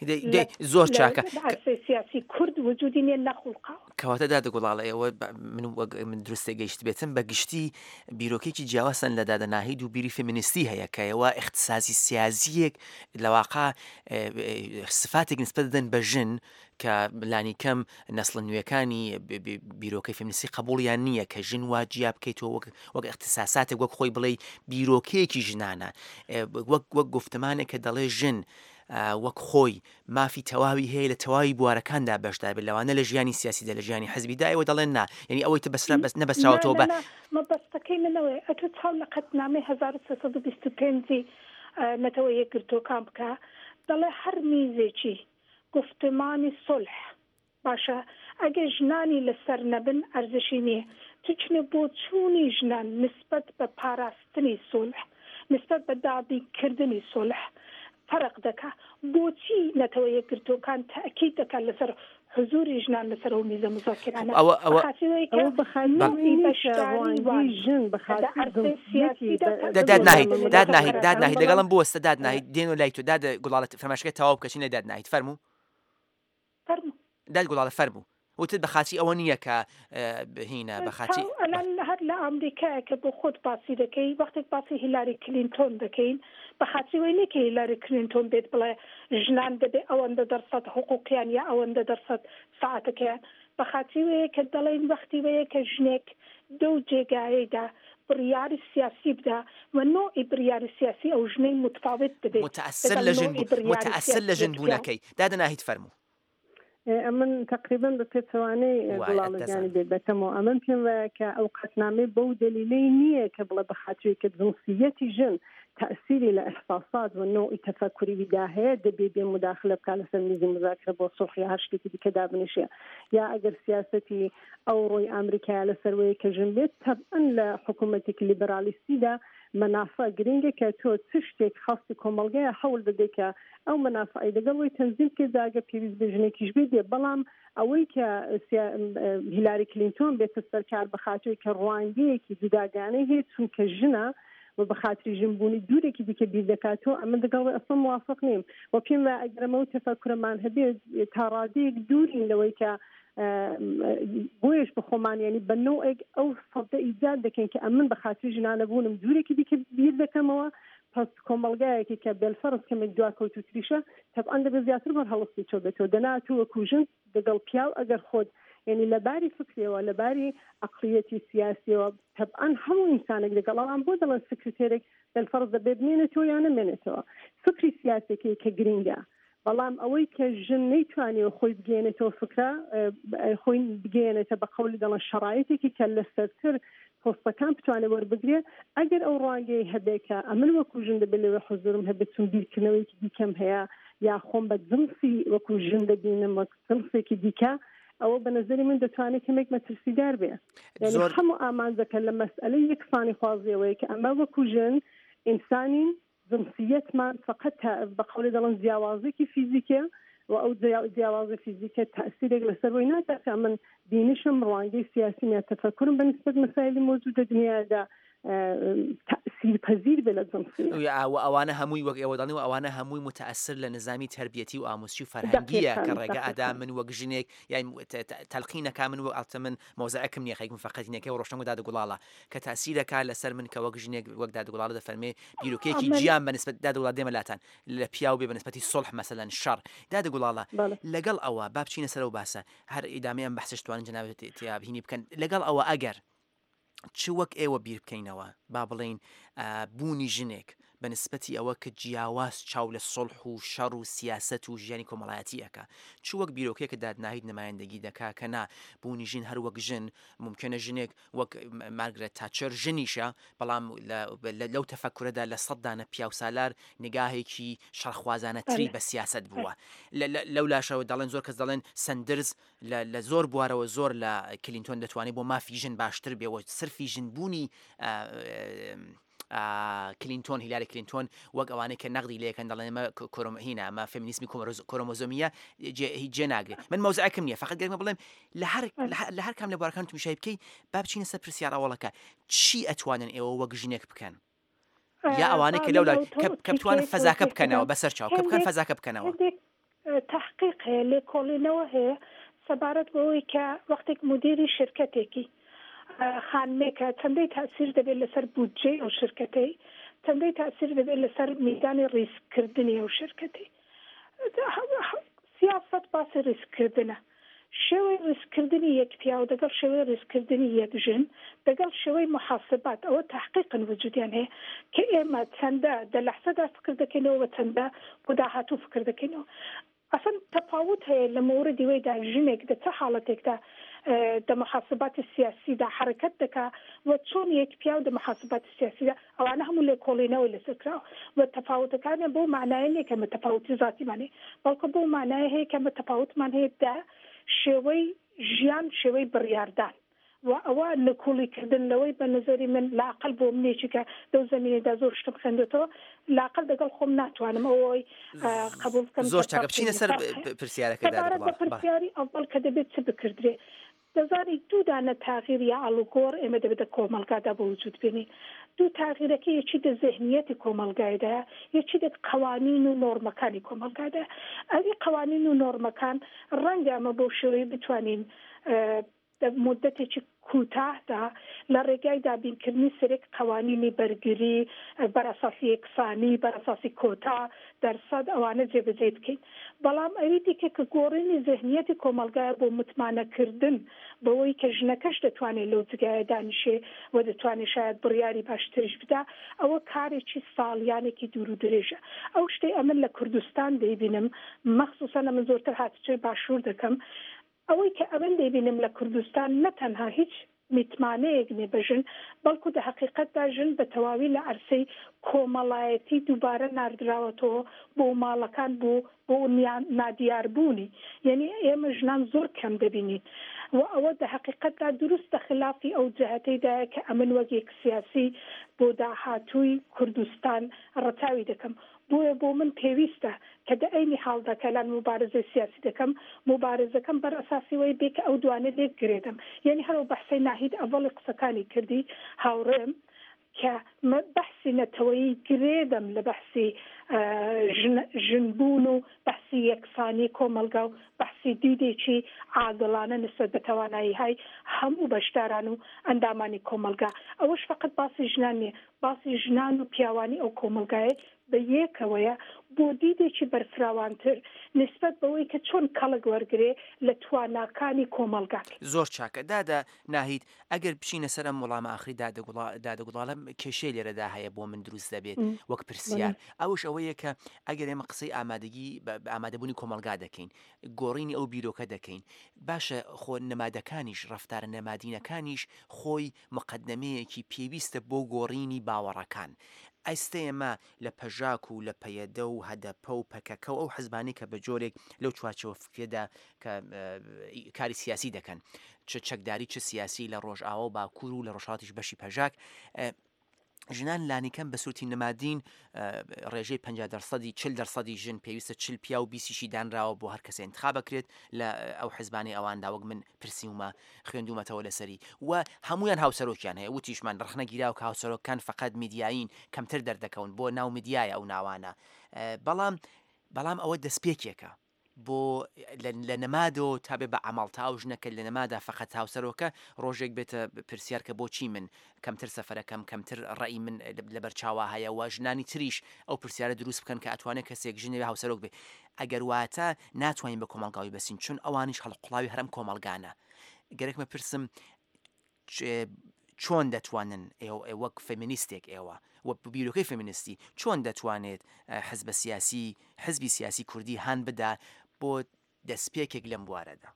S15: زۆر چاکە
S14: سیاسی کورد وجودی نیە نەخولقاوە
S15: کەواتە دادگوڵاڵە ئەوە من دروستە گەیشت بێتم بە گشتی بیرۆکێکی جیاوازن لە دادەناهید و بیری فێمینیستی هەیە کە ئەوە اختصاصی سیاسیەک لەواقع صفاتێک نسبەت دەدەن بە ژن کە لانی کەم نەسڵ نوێەکانی بیرۆکەی فێمینیستی قبوڵیان نییە کە ژن واجیا بکەیتەوە وەک اختصاصاتێک وەک خۆی بڵێ بیرۆکەیەکی ژنانە وەک گفتمانێک کە دەڵێ ژن وەک خۆی مافی تەواوی هەیە لە تەواوی بوارەکاندا بەشدار بێت لەوانە لە ژیانی سیاسیدا لە ژیانی حەزبیدایەوە دەڵێن نا یعنی ئەوەی نەبەستراوەتەوە بە
S14: مەبەستەکەی منەوەی ئەتو چاو لە قەتنامەی 1325 نەتەوە یەکگرتوەکان بکە دەڵێ هەر میزێکی گفتمانی سڵح باشە ئەگە ژنانی لەسەر نەبن ئەرزشی نییە توچنە بۆ چوونی ژنان نسبەت بە پاراستنی سڵح نسبەت بە دابینکردنی سڵح فەرق دەکا بۆچی نەتەوە یەکگرتوەکان تاکید دەکات لەسەر حضوری ژنان لەسەر ئەو میزە مزاکرانە
S15: داد ناهید لەگەڵم بۆستە داد ناهید دێن و لای تۆ داد گوڵاڵەت فەرماشکە تەواو بکەچینە داد ناهید فەرموو داد گوڵاڵە فەرموو وتت بەخاچی ئەوە نییە کە هینە بەخاچی
S14: هەر لە ئەمریکایە کە بۆ خۆت باسی دەکەی وەختێک باسی هیلاری کلینتۆن دەکەین بەخاچی وی نەکە هیلاری کلینتۆن بێت بڵێ ژنان دەبێ ئەوەندە دەرسەد حقوقیان یا ئەوەندە دەرسەد ساعتەکەیان بەخاچی وەیە کە دەڵێن وەختی وەیە کە ژنێک دەو جێگایەدا بڕیاری سیاسی بدا و نوعی بڕیاری سیاسی ئەو ژنەی متفاوت دەبێت
S15: متأثر لە ژن بوونەکەی دادەناهیت فەرموو
S16: ئەمن تقریبا بە پێچەوانەی گوڵاڵەکانی بێت بەتەمەوە ئەمن پێم وایە کە ئەو قەتنامێ بەو دلیلەی نییە کە بڵێ بەخاتوی کە جنسیەتی ژن تأثیری لە ئەحساسات و نوعی تەفەکوری ویدا هەیە دەبێ بێ مداخلە بکە لەسەر میزی مذاکرە بۆ سڵح یا هەر شتێکی دیکە دابنیشێ یا ئەگەر سیاسەتی ئەو ڕۆی ئامریکایە لەسەروەیە کە ژن بێت تەبعەن لە حکوومەتێکی لیبرالیستیدا منافع گرنگە کە تۆ چ شتێک خاصی کۆمەڵگەیە هەوڵ بدەیت کە ئەو منافعی دەگەڵەوەی تەنزیم کە داگە پێویست بە ژنێکیش بێت بەڵام ئەوەی کە هیلاری کلینتۆن بێتە سەرکار بەخاتوی کە ڕوانگەیەکی جوداگانەی هەیە چونکە ژنە و بەخاتری ژنبوونی دوورێکی دیکە بیر دەکاتەوە ئەمە دەگەڵی ئەسڵ موافق نیم و پێم وایە ئەگەرەمە و تەفەکورەمان هەبێت تا ڕادەیەک دوورین لەوەی کە بۆیش بە خۆمان ینی بە نوعێک ئەو سەدە ئیجاد دەکەین کە ئەمن بەخاتری ژنانە بوونم دوورێکی دیکە بیر دەکەمەوە پس کۆمەڵگایەکی کە بێلفەرز کەمێک دوا کەوتوتریشە تەبعەن دەبێت زیاتر بەر هەڵستی چۆ بێتەوە دەناتوە وەکو ژن دەگەڵ پیاو ئەگەر خۆت یعنی لەباری فکرەوە لەباری عقلیەتی سیاسیەوە تەبعەن هەموو ئینسانێک لەگەڵام بۆ دەڵێن سکرتێرێک بەلفەرز دەبێت بمێنێتەوە یان نەمێنێتەوە فکری سیاسێکی کە گرینگە بەڵام ئەوەی کە ژن نەیتوانێت خۆی بگەێنێتەوە فکرە خۆی بگەێنێتە بە قەولی دەڵێن شەڕایەتێکی کە لەسەرتر پۆستەکان بتوانێت وەربگرێت ئەگەر ئەو ڕوانگەی هەبێت کە ئەمن وەکو ژن دەبێت لەوێ حوزورم هەبێت چون بیرکردنەوەیکی دیکەم هەیە یا خۆم بە جنسی وەکو ژن دەبینم وەک جنسێکی دیکە ئەوە بە نظری من دەتوانێت کەمێک مەترسیدار بێ یعنی هەموو ئامانجەکە لە مەسئلەی یەکسانی خوازیەوەی کە ئەمە وەکو ژن ئینسانین جنسیەتمان فقط بە قەولی دەڵێن جیاوازێکی فیزیکە و ئەو جیاوازە فیزیکە تأثیرێک لەسەر نادات کە من بینشم ڕوانگەی سیاسی یا تەفەکورم بە نسبەت مەسایلی مۆجودە دنیادا تأثیر پەزیر بێ لە جنسی
S15: ئەوانە هەمووی وەک ئێوە دەڵێن و ئەوانە هەمووی متأثر لە نظامی تربیەتی و ئامۆزی و فەرهەنگیە کە ڕێگە ئەدا من وەک ژنێک یان تەلقینەکە من وەک ئەڵتە من مۆزەعەکەم نییە خەیکم فەقەتینەکەی و ڕۆشتن و دادەگوڵاڵە کە تأثیرەکە لەسەر من کە وەک ژنێک وەک دادەگوڵاڵە دەفەرمێ بیرۆکەیەکی گیان بە نسبەت دادەوڵات دێمەلاتان لە پیاو بێ بە نسبەتی سڵح مەسەلەن شەڕ دادەگوڵاڵە لەگەڵ ئەوە با بچینە سەر و باسە هەر ئیدامیان بەحسش توانن جەنابەت تیابهینی بکەن لەگەڵ ئەوە ئەگەر چ وەک ئێوە بیر بکەینەوە با بڵێن بوونی ژنێک بە نسبەتی ئەوە کە جیاواز چاو لە سڵح و شەڕ و سیاست و ژیانی کۆمەڵایەتیەکە چ وەک بیرۆکەیە کە دادناهید نمایندگی دەکا کە نا بوونی ژن هەر وەک ژن ممکنە ژنێک وەک مارگرێت تاچەر ژنیشە بەڵام لەو تەفەکورەدا لە سەددانە پیاوسالار نگاهێکی شەڕخوازانە تری بە سیاست بووە لەو لاشەوە دەڵێن زۆر کەس دەڵێن سندرز لە زۆر بوارەوە زۆر لە کلینتۆن دەتوانێت بۆ مافی ژن باشتر بێەوە سرفی ژن بوونی کلینتۆن هیلاری کلینتۆن وەک ئەوانەیە کە نەقدی لەکەن دەڵێن ئەمە هینە ئەمە فێمینیسمی کۆرۆمۆزۆمیە هیچ جێ ناگرێت من مەوزعەکەم نییە فقط گەرمە بڵێم لە هەر کام لە بوارەکان تووشای بکەی با بچینە سەر پرسیار ئەوڵەکە چی ئەتوانن ئێوە وەک ژنێک بکەن یا ئەوانەیە کە لەولا کە بتوانن فەزاکە بکەنەوە بەسەر چاو کە بکەن فەزاکە بکەنەوە
S14: تحقیق هەیە لێکۆڵینەوە هەیە سەبارەت بەوەی کە وەختێک مدیری شرکتێکی خانمێکە چەندەی تاثیر دەبێت لەسەر بودجێ ئەو شرکەتەی چەندەی تاثیر دەبێت لەسەر میزانی ڕیسکردنی ئەو شرکەتی سیاست باسی ڕیسکردنە شێوەی ڕیسکردنی یەک پیاو دەگەڵ شێوەی ڕیسکردنی یەک ژن دەگەڵ شێوەی محاسبات ئەوە تحقیقن وجودیان هەیە کە ئێمە چەندە دە لەحسەدا فکر دەکەینەوە بە چەندە بۆ داهاتوو فکر دەکەینەوە ئەسەن تەفاوت هەیە لە مۆردی وەیدا ژنێک دە چه حاڵەتێکدا محاسبات السیاسی دا حرکت دکا و چون یک پیاو دا محاسبات السیاسی دا اوانه همون لیکولینه و لسکرا و تفاوت کانه بو معنی نه که متفاوتی ذاتی معنی بلکه بو معنی هی که متفاوت معنی دا شوی ژیان شوی بڕیاردان و ئەوە لەکوڵیکردن لەوەی بە نظری من لاقل بۆ منێکی کە دەو زمینێدا زۆر شتم خوێندێتەوە لاقل دەگەڵ خۆم ناتوانم ئەوەی قبول بکەم
S15: زۆر چاکە بچینە سەر پرسیارەکەدا
S14: پرسیاری ئەوڵ کە دەبێت چ بکردرێ دەزانی دوو دانە تاغیر یا ئاڵوگۆڕ ئێمە دەبێتە کۆمەلگادا بە وجود بێنین دوو تاغیرەکە یەکی دە ذهنیەتی کۆمەلگایدایە یەکی دێت قوانین و نۆرمەکانی کۆمەلگایدایە ئەوی قوانین و نۆرمەکان ڕەنگە ئەمە بۆ شێوەیە بتوانین مدتێکی کوتاهدا لە ڕێگای دابینکردنی سەرێک قوانینی بەرگری بەرەساسی یەکسانی بەرەساسی کۆتا دەرسەد ئەوانە جێبەجێ بکەین بەڵام ئەوی دیکە کە گۆڕینی ذهنیەتی کۆمەلگایە بۆ متمانەکردن بەوەی کە ژنەکەش دەتوانێت لەو جگایە دانیشێ و دەتوانێت شاید بڕیاری باشترش بدا ئەوە کارێکی ساڵیانێکی دوور و درێژە ئەو شتەی ئەمن لە کوردستان دەیبینم مەخسوسەن ئەمە زۆرتر هاتوچۆی باشوور دەکەم ئەوەی کە ئەوەن دەیبینم لە کوردستان نەتەنها هیچ میتمانەیەک نێبەژن بەڵکو دە حقیقەتدا ژن بە تەواوی لە عەرسەی کۆمەڵایەتی دووبارە ناردراوەتەوە بۆ ماڵەکان بۆ نادیاربوونی یعنی ئێمە ژنان زۆر کەم دەبینین و ئەوە دە حقیقەتدا دروستە خلافی ئەو جەهەتەیدایە کە ئەمن وەگێک سیاسی بۆ داهاتووی کوردستان ڕەتاوی دەکەم بۆیە بۆ من پێویستە کە دە ئەینی حاڵدا کەلان مبارزەی سیاسی دەکەم مبارزەکەم بەر ئەساسیەوەی بێ کە ئەو دوانە لێک گرێدەم یعنی هەرو بەحسەی ناهید ئەڤەڵی قسەکانی کردی هاوڕێم کە بەحسی نەتەوەیی گرێدەم لە بەحسی ژنبوون و بەحسی یەکسانی کۆمەلگا و بەحسی دیدێکی عادڵانە نسبەت بە توانایی های هەموو بەشداران و ئەندامانی کۆمەلگا ئەوەش فقط باسی ژنان نیە باسی ژنان و پیاوانی ئەو کۆمەلگایە بە یەکەوەیە بۆ دیدێکی بەرفراوانتر نسبەت بەوەی کە چۆن کەڵک وەرگێ لە تواناکانی کۆمەلگا
S15: زۆر چاکە دادا ناهید ئەگەر بچینە سەر وەڵامە ئاخری دادەگوڵاڵە کێشەی لێرەدا هەیە بۆ من دروست دەبێت وەک پرسیار ئەوش ئەوەیە کە ئەگەر ئێمە قسەی ئامادەگی ئامادەبوونی کۆمەلگا دەکەین گۆڕینی ئەو بیرۆکە دەکەین باشە خۆ نەمادەکانیش ڕەفتارە نەمادینەکانیش خۆی مقدمەیەکی پێویستە بۆ گۆڕینی باوەڕەکان ئەستا ئێمە لە پەژاک و لە پەیەدە و هەدەپە و پەکەکە و ئەو حزبانی کە بە جۆرێک لەو چوارچەوە فکرێدا کە کاری سیاسی دەکەن چ چەکداری چه سیاسی لە ڕۆژئاوا و باکوور و لە ڕۆژهاتیش بەشی پەژاک ژنان لانیکەم بە سوورتی نەمادین ڕێژەی 50% ژن پێویستە 40 پیا و 20 دانراوە بۆ هەر کەسێ انتخاب بکرێت لە ئەو حزبانی ئەواندا وەک من پرسیومە خوێندومەتەوە لەسەری و هەمویان هاوسەرۆکیان هەیە وتیشمان ڕخنە گیرا و کە هاوسەرۆکان فقط میدیاین کەمتر دەردەکەون بۆ ناو میدیایە ئەو ناوانە بەڵام ئەوە دەستپێکێکە بۆ لە نەمادۆ تا بێ بە ئەماڵتا و ژنەکە لە نەمادا فقط هاوسەرۆکە ڕۆژێک بێتە پرسیار کە بۆچی من کەمتر سەفەرەکەم کەمتر ڕێی من لە بەرچاوە هەیە و ژنانی تریش ئەو پرسیارە دروست بکەن کە ئەتوانێت کەسێک ژنێ هاوسەرۆک بێ ئەگەر واتە ناتوانین بە کۆمەلگاوی بەسین چون ئەوانیش هەڵقوڵاوی هەرم کۆمەلگانە گەرەکمە پرسم چۆن دەتوانن وەک فێمینیستێک ئێوە وە بیرۆکەی فێمینیستی چۆن دەتوانێت حزبی سیاسی کوردی هەن بدا بۆ دەستپێکێک لەم بوارەدا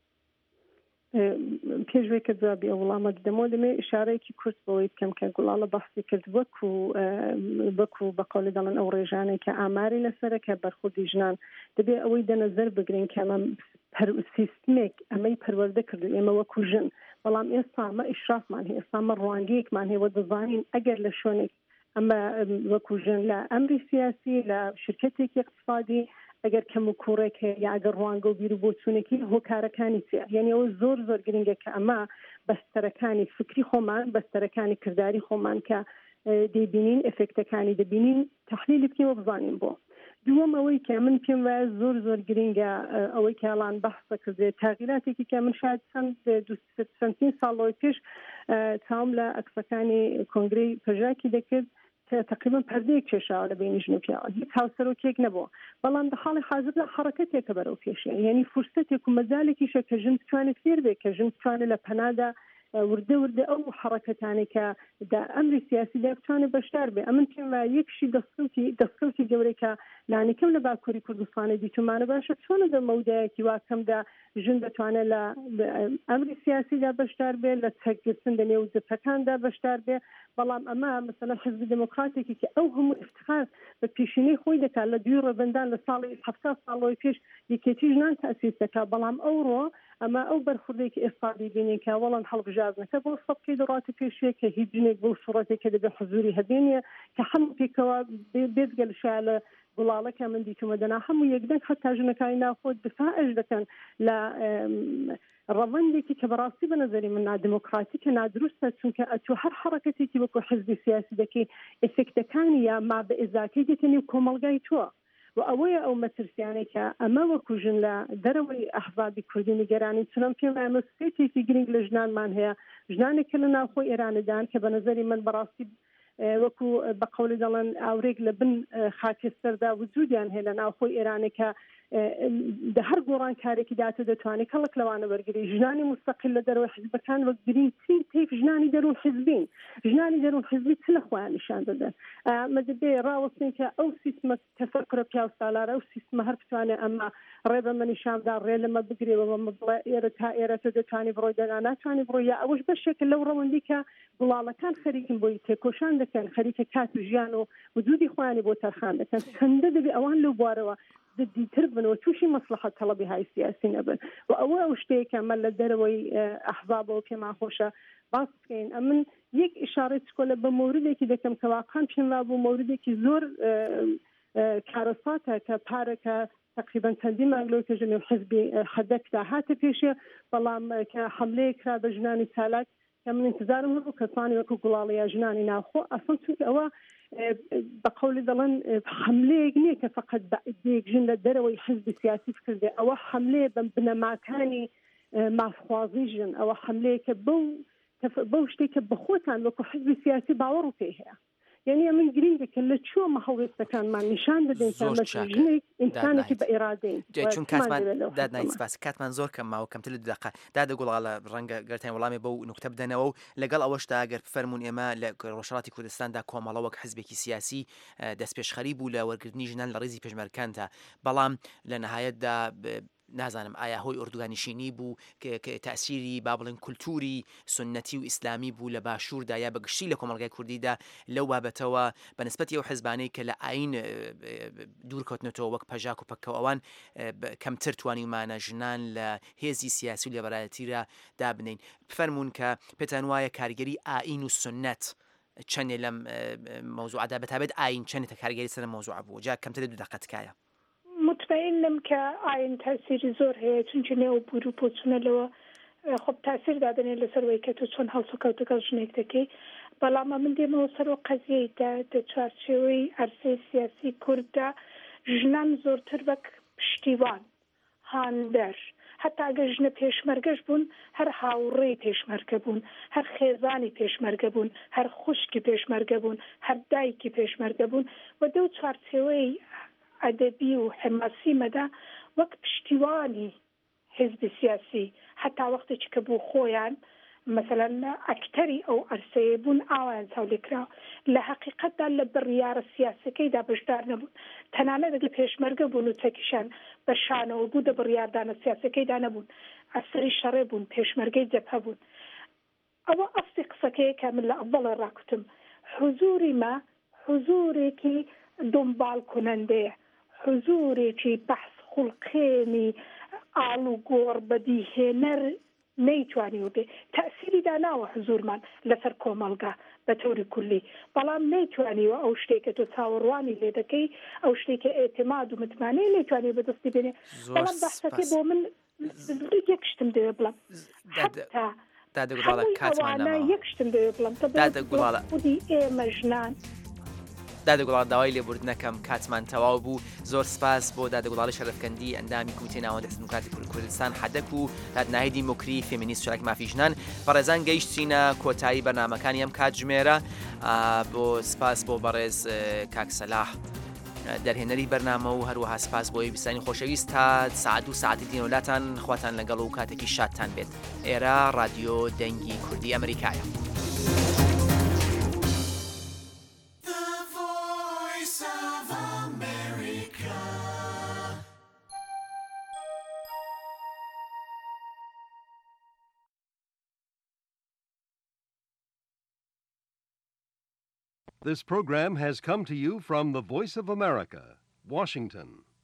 S16: پێشوەی کە جوابی ئەو وەڵامە دەمەوە دەمێ ئشارەیەکی کورت بەوەی بکەم کە گوڵاڵە بەحسی کرد وەکو بەقەولی دەڵێن ئەو ڕێژانێک کە ئاماری لەسەرە کە بەرخوردی ژنان دەبێ ئەوەی دەنەزەر بگرین کە ئەمە سیستمێک ئەمەی پەروەردە کردو ئێمە وەکو ژن بەڵام ئێستا ئەمە ئیشرافمان هەیە ئێستا ئەمە ڕوانگەیەکمان هەیە وە دەزانین ئەگەر لە شوێنێک ئەمە وەکو ژن لە ئەمری سیاسی لە شرکتێکی اقتصادی ئەگەر کەم و کوڕێک هەیە یا ئەگەر ڕوانگە و بیر و بۆچوونێکی هۆکارەکانی چێ یعنی ئەوە زۆر گرنگە کە ئەمە بەستەرەکانی فکری خۆمان بەستەرەکانی کردداری خۆمان کە دەیبینین ئەفێکتەکانی دەبینین تەحلیلی بکەین و بزانین بۆ دووەم ئەوەی کە من پێم وایە زۆر گرنگە ئەوەی کەڵان بەحسە کردێت تاغیراتێکی کە من شاید چەندین ساڵەوەی پێش چاوم لە ئەکسەکانی کۆنگرەی پەژاکی دەکرد تقریبا پەردەیەک کێشاوە لە بینی ژن و پیاوە هیچ هاوسەرۆکێک نەبووە بەڵام لە حاڵی حاضر لە حرەکەتێکە بەرەو پێشێ یعنی فرسەتێک و مەجالێکیشە کە ژن بتوانێت فێر بێت کە ژن بتوانێت لە پەنادا وردە ئەو حرەکەتانی کە ئەمری سیاسی دەتوانێت بەشدار بێ ئەمن پێم وایە یەکشی دەستکەوتی گەورەی لانیکەم لە باکووری کوردستانی دیتومانە باشە چۆنە بە مەودایەکی واکەمدا ژن دەتوانێت لە ئەمری سیاسیدا بەشدار بێ لە چەکگرتن لە نێو جەپەکاندا بەشدار بێ بەڵام ئەمە مثلا حزبی دموکراتێکی کە ئەو هەموو افتخار بە پیشینەی خۆی دەکات لە دوی ڕێبەندان لە ساڵی 70 ساڵەوەی پێش یەکێتی ژنان تەئسیس دەکات بەڵام ئەوڕۆ ئەمە ئەو بەرخوردێکی ئێستا بینین کە وەڵام هەڵبژاردنەکە بۆ سەبکەی دەڕاتی پێشوێ کە هیچ جنێک بۆ سوڕەتێکە دەبێت حزوری هەبێنیە کە هەموو پێکەوە بێتگە لە شایە لە گوڵاڵەکە من دیتومە دەنا هەموو یەکدەنگ حتا ژنەکانی ناخۆت دفاعش دەکەن لە ڕەوەندێکی کە بەڕاستی بە نەزەری من نادموکراتیکە نادروستە چونکە ئەتو هەر حرەکەتێکی وەکو حزبی سیاسی دەکەی ئفکتەکانی یا ما بە ئێزاکەی دەکەنی و کۆمەڵگای تۆ و ئەوەیە ئەو مەترسیانەی کە ئەمە وەکو ژن لە دەرەوەی ئەحزابی کوردی نیگەرانی چونم پێم وایە مسئولێتێکی گرنگ لە ژنانمان هەیە ژنانێکە لە ناوخۆی ئێرانەدان کە بە نەزەری من بەڕاستی وەکو بە قەولی دەڵێن ئاورێک لە بن خاکستەردا وجودیان هەیە لە ناوخۆی ئێرانێکە هەر گۆڕان کارێکی داتە دەتوانێت کەڵک لەوانە وەرگری ژنانی مستەقل لە دەرەوەی حزبەکان وەک گرنگترین تێک ژنانی دەروون حزبین ژنانی دەروون حزبی چ لە خۆیان نیشان دەدەن مەدەبێ ڕاوەستین کە ئەو سیستمە تەفەکرە پیا و سالارە ئەو سیستمە هەر بتوانێت ئەمە ڕێ بە منیشاندا ڕێ لەمە بگرێەوە بڵێ ئێرە تا ئێرە تۆ دەتوانی بڕۆی دەنا ناتوانانی بڕۆی یا ئەوەش بەشێکە لەو ڕەوەندی کە گوڵاڵەکان خەریکن بۆی تێکۆشان دەکەن خەریکە کات و ژیان و وجودی خۆیانی بۆ تەرخان دەکەن چەندە دەبێ ئەوان لەو بوارەوە دیتر بنەوە تووشی مەسلحەت تەڵەبی های سیاسی نەبن و ئەوە ئەو شتەیەکە مە لە دەرەوەی ئەحزابەوە پێمان خۆشە باس بکەین ئەمن یەک ئیشارەی چکۆلە بە مۆردێکی دەکەم کە واقعاً پێم وا بوو مۆردێکی زۆر کارەساتە کە پارەکە تقریبا چەندین مانگلەوە کە ژنێ حزبی حەدەکدا هاتە پێشێ بەڵام کە حملەیە کرا بە ژنانی چالاک کە من انتظارم هەبوو کەسانی وەکو گوڵاڵەیە ژنانی ناوخۆ ئەسڵ چونکە ئەوە بە قەولی دەڵێن حملەیەک نییە کە فقط ژن لە دەرەوەی حزبی سیاسی بکردێ ئەوە حملەیە بە بنەماکانی مافخوازی ژن ئەوە حملەیەکە بەو شتێکە بەخۆتان وەکو حزبی سیاسی باوەڕ و پێ هەیە یعنی ئەمن گرنگێکە لە چۆمە هەڵوێستەکانمان نیشان بدەین ژنێک ئینسانێکی بە ئێرادەین
S15: چون کاتمان دادنای سپاس کاتمان زۆر کەم ماوە کەمتر لە دقە دادە گوڵاڵە ڕەنگە گەرتین وەڵامی بەو نوکتە بدەنەوە و لەگەڵ ئەوەشدا ئەگەر فەرمونون ئێمە لە ڕۆژهەڵاتی کوردستاندا کۆمەڵە وەک حزبێکی سیاسی دەستپێشخەری بوو لە وەرگرتنی ژنان لە ڕێزی پێشمەرگەکاندا بەڵام لە نەهایەتدا نازانم ئایا هۆی ئوردوگانیشینی بوو کە تەسیری با بڵێن کولتوری سنەتی و ئیسلامی بوو لە باشووردا یا بەگشتی لە کۆمەڵگای کوردیدا لەو بابەتەوە بەنسبەتی ئەو حزبانەی کە لە ئاین دوورکەوتنەوە وەک پەژاک و پەکە ئەوان کەمتر توانیمانە ژنان لە هێزی سیاسی و لێبەرایەتیدا دابنین فەرمونون کە پێتان وایە کارگەری ئاین و سنەت چەندێ لەم مەوزوعدا بەتابێت ئاین چەندێتە کارگەری سەر مەوزوع بوو جا کەمتر لە 2 دقە تکایە
S14: مطمئنم کە ئاین تاسیری زۆر هەیە چونکە نێو بور و پۆچونەلەوە خۆب تاسیر دادنێ لەسەرەوەی کە تۆ چۆن هەڵسوکەوتەکە ژنێک دەکەی بەڵام من دێمەوە سەرەوە قەزیەیدا دە چوارچێوەی ئەرسەی سیاسی کورددا ژنان زۆرتر بە پشتیوان هاندەر حتا ئەگەر ژنە پێشمەرگەش بوون هەر هاوڕێی پێشمەرگە بوون هەر خێزانی پێشمەرگە بوون هەر خوشکی پێشمەرگە بوون هەر دایکی پێشمەرگە بوون و دە چوارچێوەی ئەدەبی و حماسی مەدا وەک پشتیوانی حزبی سیاسی حتا وەختێکی کە بوو خۆیان مثلا ئەکتەری ئەو ئەرسەیە بوون ئاوایان چاولێکرا لە حقیقەتدا لە بڕیارە سیاسەکەیدا بەشدار نەبوون تەنانەت لە پێشمەرگە بوون و چەکیشان بە شانەوە بوو دە بڕیاردانە سیاسەکەیدا نەبوون ئەسری شەڕێ بوون پێشمەرگەی جەبهە بوون ئەوە ئەستی قسەکەیە کە من لە ئەوڵە ڕاکوتم حوزوری ما حوزورێکی دنبال کنندەیە حوزورێکی بەحث خوڵقێنی ئاڵ و گۆڕ بەدیهێنەر نەیتوانیوە بێ تەسیری داناوە حزورمان لەسەر کۆمەڵگا بە تۆری کولی بەڵام نەیتوانیوە ئەو شتێکە تۆ چاوەڕوانی لێ دەکەی ئەو شتێکە ئێتماد و متمانەی نەیتوانێ بەدەستی بێنێ بەڵام بەحسەکە بۆ من یەک شتم دەوێ بڵم حتا یەک شتم دەوێ بڵم خودی ئێمە ژنان
S15: دادەگوڵات داوای لێبوردنەکەم کاتمان تەواو بوو زۆر سپاس بۆ دادەگوڵاڵی شەرەفکەندی ئەندامی کومیتەی ناوەندی دموکراتی کوردستان حەدەک و دادناهی دیموکری فێمینیست شارەک مافی ژنان بەڕێزان گەیشتینە کۆتایی بەرنامەکانی ئەم کاتژمێرە بۆ سپاس بۆ بەڕێز کاک سەلاح دەرهێنەری بەرنامە و هەروەها سپاس بۆی بیستانی خۆشەویست تا ساعت و ساعتی دینەولاتان خواتان لەگەڵ و کاتێکی شادتان بێت. ئێرە رادیۆ دەنگی کوردی ئەمریکایە.
S1: This program has come to you from the Voice of America, Washington.